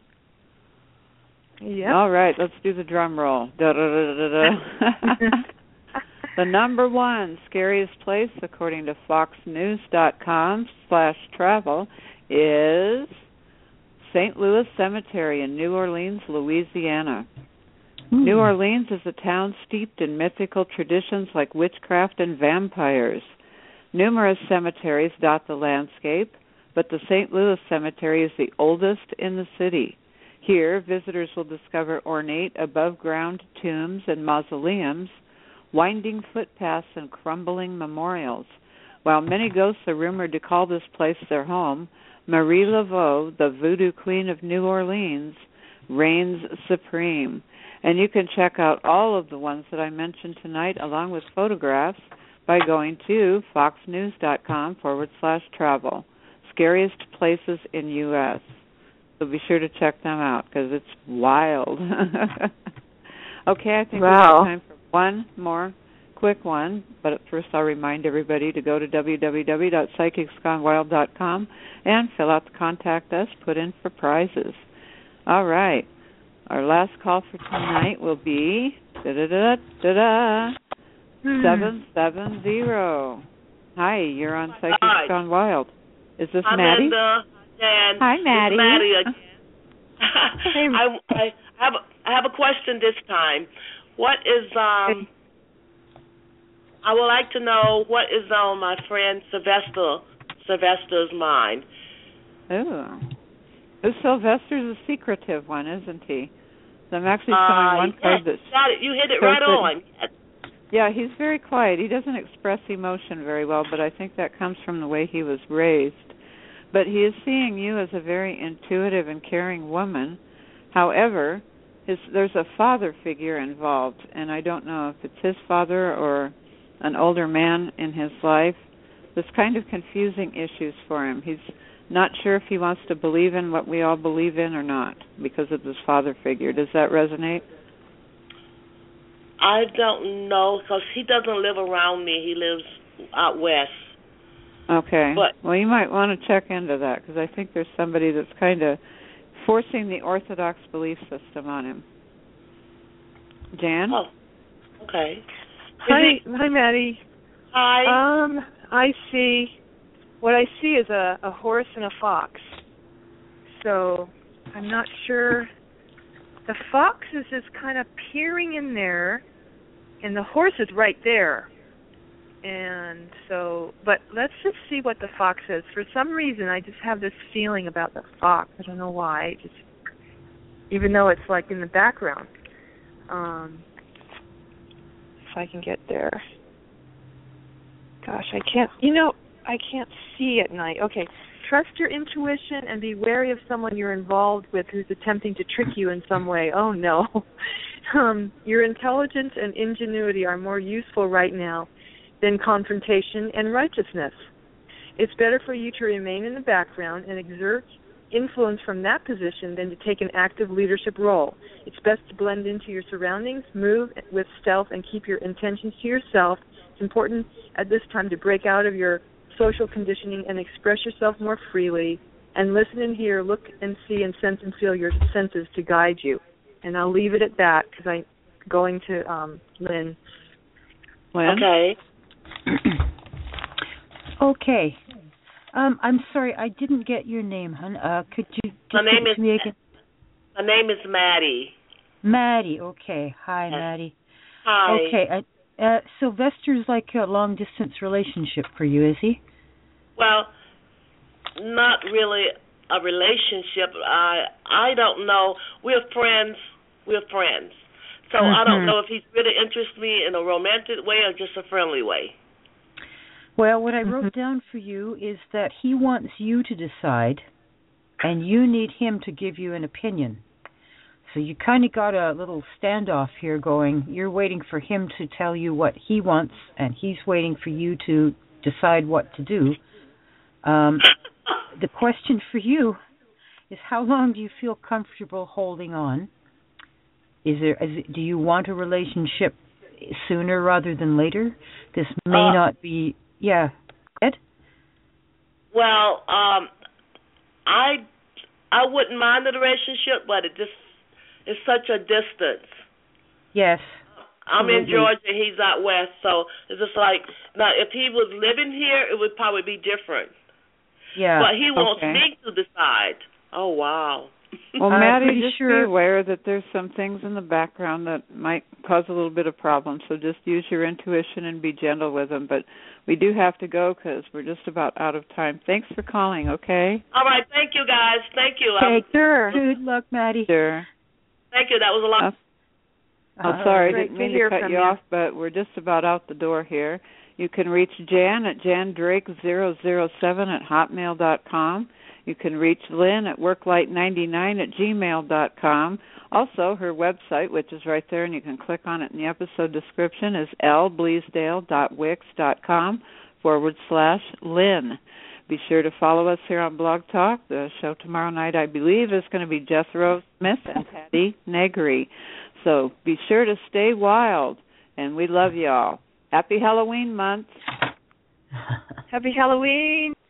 D: Yeah.
C: All right, let's do the drum roll. Da, da, da, da, da. The number one scariest place, according to fox news dot com slash travel, is Saint Louis Cemetery in New Orleans, Louisiana. Mm. New Orleans is a town steeped in mythical traditions like witchcraft and vampires. Numerous cemeteries dot the landscape, but the Saint Louis Cemetery is the oldest in the city. Here, visitors will discover ornate above-ground tombs and mausoleums, winding footpaths, and crumbling memorials. While many ghosts are rumored to call this place their home, Marie Laveau, the voodoo queen of New Orleans, reigns supreme. And you can check out all of the ones that I mentioned tonight, along with photographs, by going to foxnews.com forward slash travel. Scariest places in U S So be sure to check them out, because it's wild. Okay, I think
D: wow.
C: we have time for one more quick one. But first I'll remind everybody to go to w w w dot psychics gone wild dot com and fill out the Contact Us, put in for prizes. All right. Our last call for tonight will be da-da-da-da-da, seven seven zero. Hi, you're on Psychics
N: Hi.
C: Gone Wild. Is this
N: Hi,
C: Maddie?
N: Linda. And
C: Hi, Maddie.
N: It's Maddie again. I, I have I have a question this time. What is um? I would like to know what is on my friend Sylvester Sylvester's mind.
C: Oh. Sylvester's a secretive one, isn't he? So I'm actually showing
N: Uh,
C: one
N: yes,
C: card that's...
N: got it. You hit it
C: shows
N: right
C: that-
N: on. Yes.
C: Yeah, he's very quiet. He doesn't express emotion very well, but I think that comes from the way he was raised. But he is seeing you as a very intuitive and caring woman. However, his, there's a father figure involved, and I don't know if it's his father or an older man in his life. There's kind of confusing issues for him. He's not sure if he wants to believe in what we all believe in or not because of this father figure. Does that resonate?
N: I don't know, because he doesn't live around me. He lives out west.
C: Okay.
N: But,
C: well, you might want to check into that, because I think there's somebody that's kind of forcing the Orthodox belief system on him. Jan?
N: Oh, okay.
D: Hi, hi, Maddie.
N: Hi.
D: Um, I see. What I see is a, a horse and a fox. So I'm not sure. The fox is just kind of peering in there, and the horse is right there. And so, but let's just see what the fox says. For some reason, I just have this feeling about the fox. I don't know why. Just, even though it's like in the background. Um, if I can get there. Gosh, I can't. You know, I can't see at night. Okay, trust your intuition and be wary of someone you're involved with who's attempting to trick you in some way. Oh no. um, your intelligence and ingenuity are more useful right now than confrontation and righteousness. It's better for you to remain in the background and exert influence from that position than to take an active leadership role. It's best to blend into your surroundings, move with stealth, and keep your intentions to yourself. It's important at this time to break out of your social conditioning and express yourself more freely, and listen and hear, look and see, and sense and feel your senses to guide you. And I'll leave it at that, because I'm going to um, Lynn.
C: Lynn?
N: Okay.
E: Okay. Um, I'm sorry, I didn't get your name, hon. Uh, could you give
N: My name
E: it
N: is
E: to me again?
N: My name is Maddie.
E: Maddie. Okay. Hi,
N: Yes.
E: Maddie.
N: Hi.
E: Okay. Uh, uh, Sylvester's like a long-distance relationship for you, is he?
N: Well, not really a relationship. I I don't know. We're friends. We're friends. So mm-hmm. I don't know if he's really interested me in a romantic way or just a friendly way.
E: Well, what I wrote down for you is that he wants you to decide, and you need him to give you an opinion. So you kind of got a little standoff here going. You're waiting for him to tell you what he wants, and he's waiting for you to decide what to do. Um, the question for you is, how long do you feel comfortable holding on? Is there? Is it, do you want a relationship sooner rather than later? This may
N: uh,
E: not be... Yeah. Ed?
N: Well, um, I I wouldn't mind the relationship, but it just is such a distance.
E: Yes.
N: I'm in
E: Absolutely.
N: Georgia, he's out west, so it's just like, now if he was living here, it would probably be different.
E: Yeah.
N: But he wants
C: okay.
N: me to decide. Oh, wow.
C: Well,
E: I'm
C: Maddie,
E: pretty
C: just
E: sure-
C: be aware that there's some things in the background that might cause a little bit of problem, so just use your intuition and be gentle with them. But we do have to go because we're just about out of time. Thanks for calling, okay?
N: All right, thank you, guys. Thank you.
E: Okay,
N: Um,
E: good luck, Maddie.
C: Sure.
N: Thank you. That was a lot.
C: Oh,
D: Uh,
C: sorry,
D: great
C: didn't
D: to
C: mean
D: hear
C: to cut
D: from
C: you
D: you.
C: off, but we're just about out the door here. You can reach Jan at jan drake zero zero seven at hotmail dot com. You can reach Lynn at worklight ninety-nine at gmail dot com. Also, her website, which is right there, and you can click on it in the episode description, is lbleasdale.wix.com forward slash Lynn. Be sure to follow us here on Blog Talk. The show tomorrow night, I believe, is going to be Jethro Smith and Patty Negri. So be sure to stay wild, and we love you all. Happy Halloween month.
D: Happy Halloween.